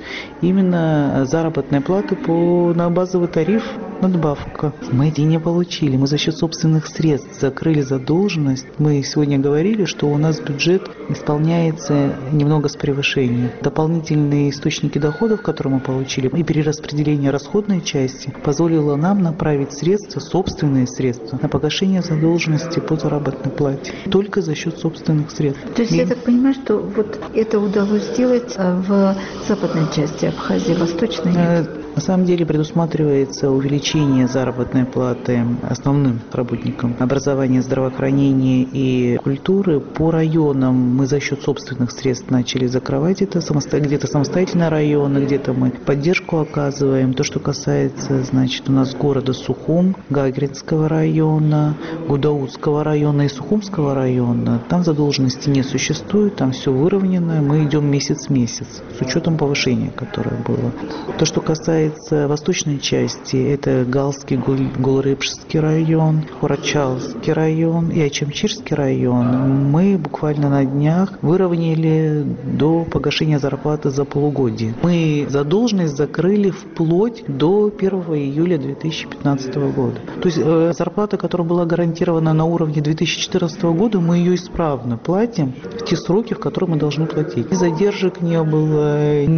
именно заработной платы на базовый тариф, надбавка. Мы эти не получили. Мы за счет собственных средств закрыли задолженность. Мы сегодня говорили, что у нас бюджет исполняется немного с превышением. Дополнительные источники доходов, которые мы получили, и перераспределение расходной части позволило нам направить средства, собственные средства, на погашение задолженности по заработной плате. Только за счет собственных средств. То есть я так понимаю, что вот это удалось сделать в западной части Абхазии, восточной? На самом деле предусматривается увеличение заработной платы основным работникам образования, здравоохранения и культуры. По районам мы за счет собственных средств начали закрывать это. Где-то самостоятельно районы, где-то мы поддержку оказываем. То, что касается, значит, у нас города Сухум, Гагринского района, Гудаутского района и Сухумского района, там задолженности не существует, там все выровнено. Мы идем месяц в месяц с учетом повышения, которое было. То, что касается восточной части, это Галский, Голрыбшский район, Хорачалский район и Ачамчирский район. Мы буквально на днях выровняли до погашения зарплаты за полугодие. Мы задолженность закрыли вплоть до 1 июля 2015 года. То есть зарплата, которая была гарантирована на уровне 2014 года, мы ее исправно платим в те сроки, в которые мы должны платить. Ни задержек не было, ни доплат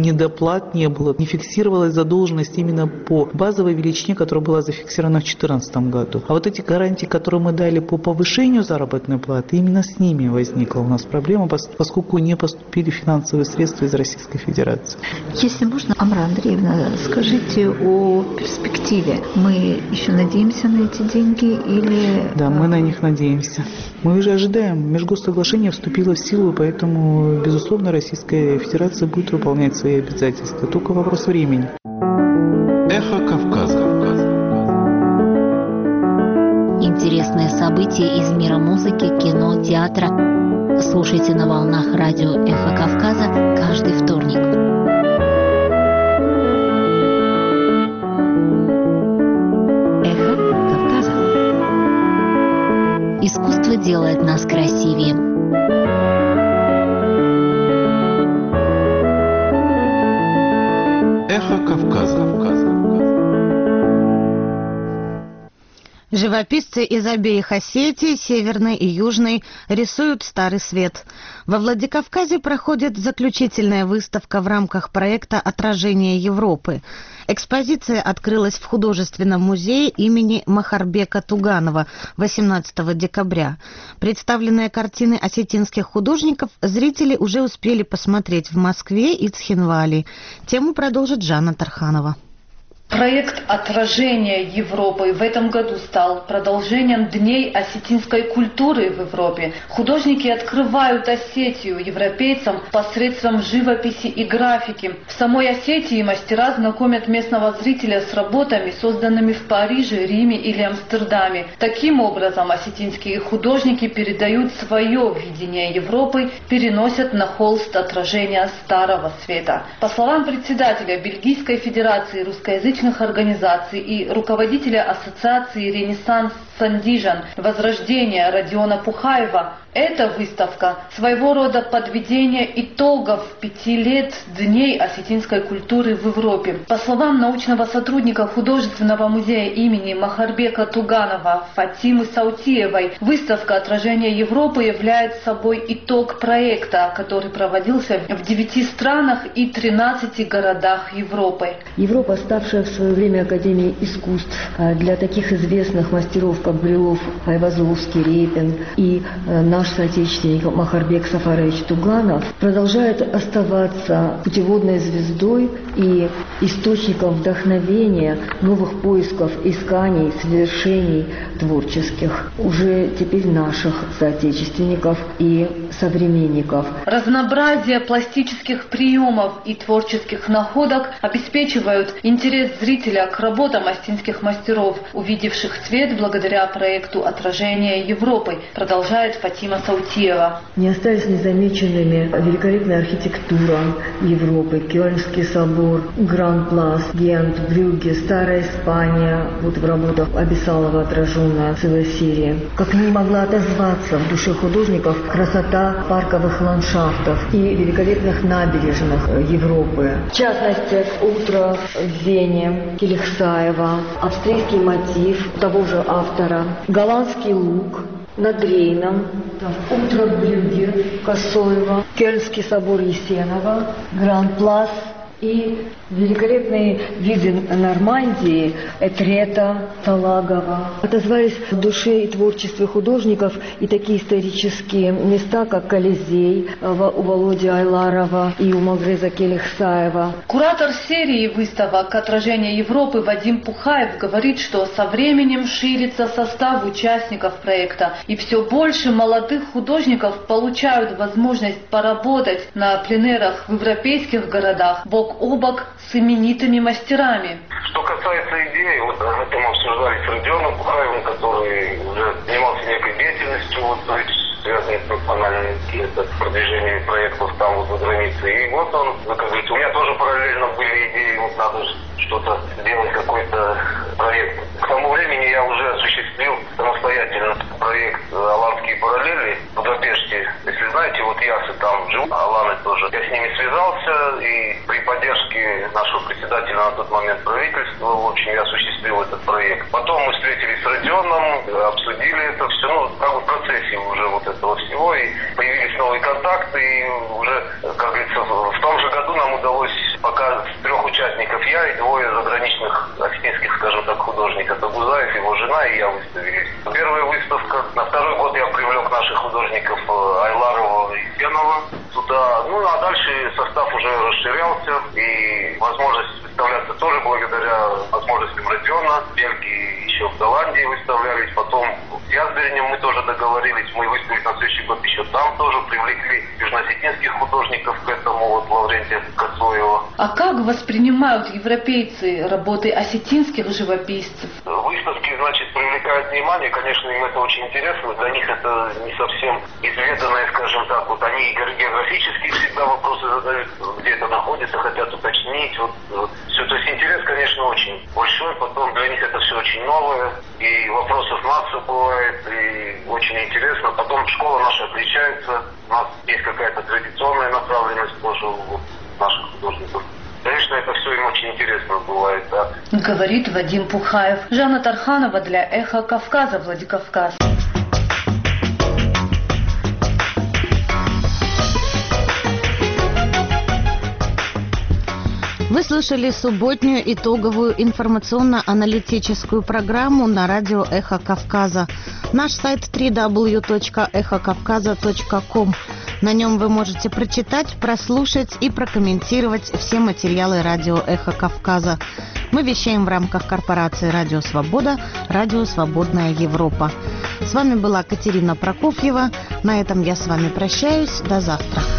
доплат не было, не фиксировалась задолженность именно по базовой величине, которая была зафиксирована в 2014 году. А вот эти гарантии, которые мы дали по повышению заработной платы, именно с ними возникла у нас проблема, поскольку не поступили финансовые средства из Российской Федерации. Если можно, Амра Андреевна, скажите о перспективе. Мы еще надеемся на эти деньги или... Да, мы на них надеемся. Мы уже ожидаем. Межгоссоглашение вступило в силу, поэтому, безусловно, Российская Федерация будет выполнять свои обязательства. Только вопрос времени. Эхо Кавказа. Интересные события из мира музыки, кино, театра. Слушайте на волнах радио «Эхо Кавказа» каждый вторник. «Эхо Кавказа». Искусство делает нас красивее. Эхо Кавказа. Живописцы из обеих Осетий, Северной и Южной, рисуют старый свет. Во Владикавказе проходит заключительная выставка в рамках проекта «Отражение Европы». Экспозиция открылась в художественном музее имени Махарбека Туганова 18 декабря. Представленные картины осетинских художников зрители уже успели посмотреть в Москве и Цхинвале. Тему продолжит Жанна Тарханова. Проект «Отражение Европы» в этом году стал продолжением Дней осетинской культуры в Европе. Художники открывают Осетию европейцам посредством живописи и графики. В самой Осетии мастера знакомят местного зрителя с работами, созданными в Париже, Риме или Амстердаме. Таким образом, осетинские художники передают свое видение Европы, переносят на холст отражения Старого Света. По словам председателя Бельгийской Федерации русскоязычных организаций и руководителя ассоциации «Ренессанс Сандижан» Возрождения Родиона Пухаева, эта выставка – своего рода подведение итогов 5 лет Дней осетинской культуры в Европе. По словам научного сотрудника художественного музея имени Махарбека Туганова Фатимы Саутиевой, выставка «Отражение Европы» является собой итог проекта, который проводился в 9 странах и 13 городах Европы. Европа, ставшая в свое время Академией искусств для таких известных мастеров, как Брюлов, Айвазовский, Репин и наш соотечественник Махарбек Сафарович Туганов, продолжает оставаться путеводной звездой и источником вдохновения, новых поисков, исканий, свершений творческих, уже теперь наших соотечественников и современников. Разнообразие пластических приемов и творческих находок обеспечивают интерес зрителя к работам осетинских мастеров, увидевших свет благодаря проекту «Отражение Европы», продолжает Фатима Саутиева. Не остались незамеченными великолепная архитектура Европы, Кёльнский собор, Гранд-Плас, Гент, Брюгге, Старая Испания, вот в работах Абиссалова отраженная целая серия. Как не могла отозваться в душе художников красота парковых ландшафтов и великолепных набережных Европы. В частности, «Утро в Вене» Келихсаева, австрийский мотив того же автора, голландский луг над Рейном, «Утро в Брюгге» Косоева, Кёльнский собор Есенова, Гранд-Плас и великолепные виды Нормандии, Этрета, Талагова. Отозвались в душе и творчестве художников и такие исторические места, как Колизей у Володи Айларова и у Магреза Келихсаева. Куратор серии выставок «Отражение Европы» Вадим Пухаев говорит, что со временем ширится состав участников проекта, и все больше молодых художников получают возможность поработать на пленэрах в европейских городах бок о бок с именитыми мастерами. Что касается идеи, вот это мы обсуждали с Родионом Пухаевым, который уже занимался некой деятельностью, связанной с национальным продвижением проектов там вот за границей. И вот он, как говорится, у меня тоже параллельно были идеи, вот надо что-то сделать, какой-то проект. К тому времени я уже осуществил самостоятельно проект «Аланские параллели» в Будапеште. Если знаете, вот Ясы там живут, Аланы тоже. Я с ними связался и при поддержке нашего председателя на тот момент правительства, в общем, я осуществил этот проект. Потом мы встретились с Родионом, обсудили это все, как бы в процессе уже вот этого всего, и появились новые контакты, и уже, как говорится, в том же году нам удалось пока с 3 участников я и 2 заграничных осетинских, скажем так, художников. Это Гузаев, его жена и я выставились. Первая выставка. На второй год я привлек наших художников Айларова и Сенова туда. Ну, а дальше состав уже расширялся, и возможность выставляться тоже благодаря возможностям Родиона. В Бельгии, еще в Голландии выставлялись. Потом в Язберне мы тоже договорились. Мы выставили на следующий год еще там тоже. Привлекли южноосетинских художников к этому, вот Лаврентия Кацоева. А как воспринимают европейцы работы осетинских живописцев? Выставки, значит, привлекают внимание. Конечно, им это очень интересно. Для них это не совсем изведанное, скажем так. Вот они географические всегда вопросы задают, где это находится, хотят уточнить. Вот. Все, то есть интерес, конечно, очень большой. Потом для них это все очень новое. И вопросов масса бывает. И очень интересно. Потом школа наша отличается. У нас есть какая-то традиционная направленность тоже у наших художников. Конечно, это все им очень интересно бывает, да. Говорит Вадим Пухаев. Жанна Тарханова для «Эхо Кавказа», Владикавказ. Вы слышали субботнюю итоговую информационно-аналитическую программу на радио «Эхо Кавказа». Наш сайт www.эхокавказа.ком. На нем вы можете прочитать, прослушать и прокомментировать все материалы радио «Эхо Кавказа». Мы вещаем в рамках корпорации «Радио Свобода», «Радио Свободная Европа». С вами была Катерина Прокофьева. На этом я с вами прощаюсь. До завтра.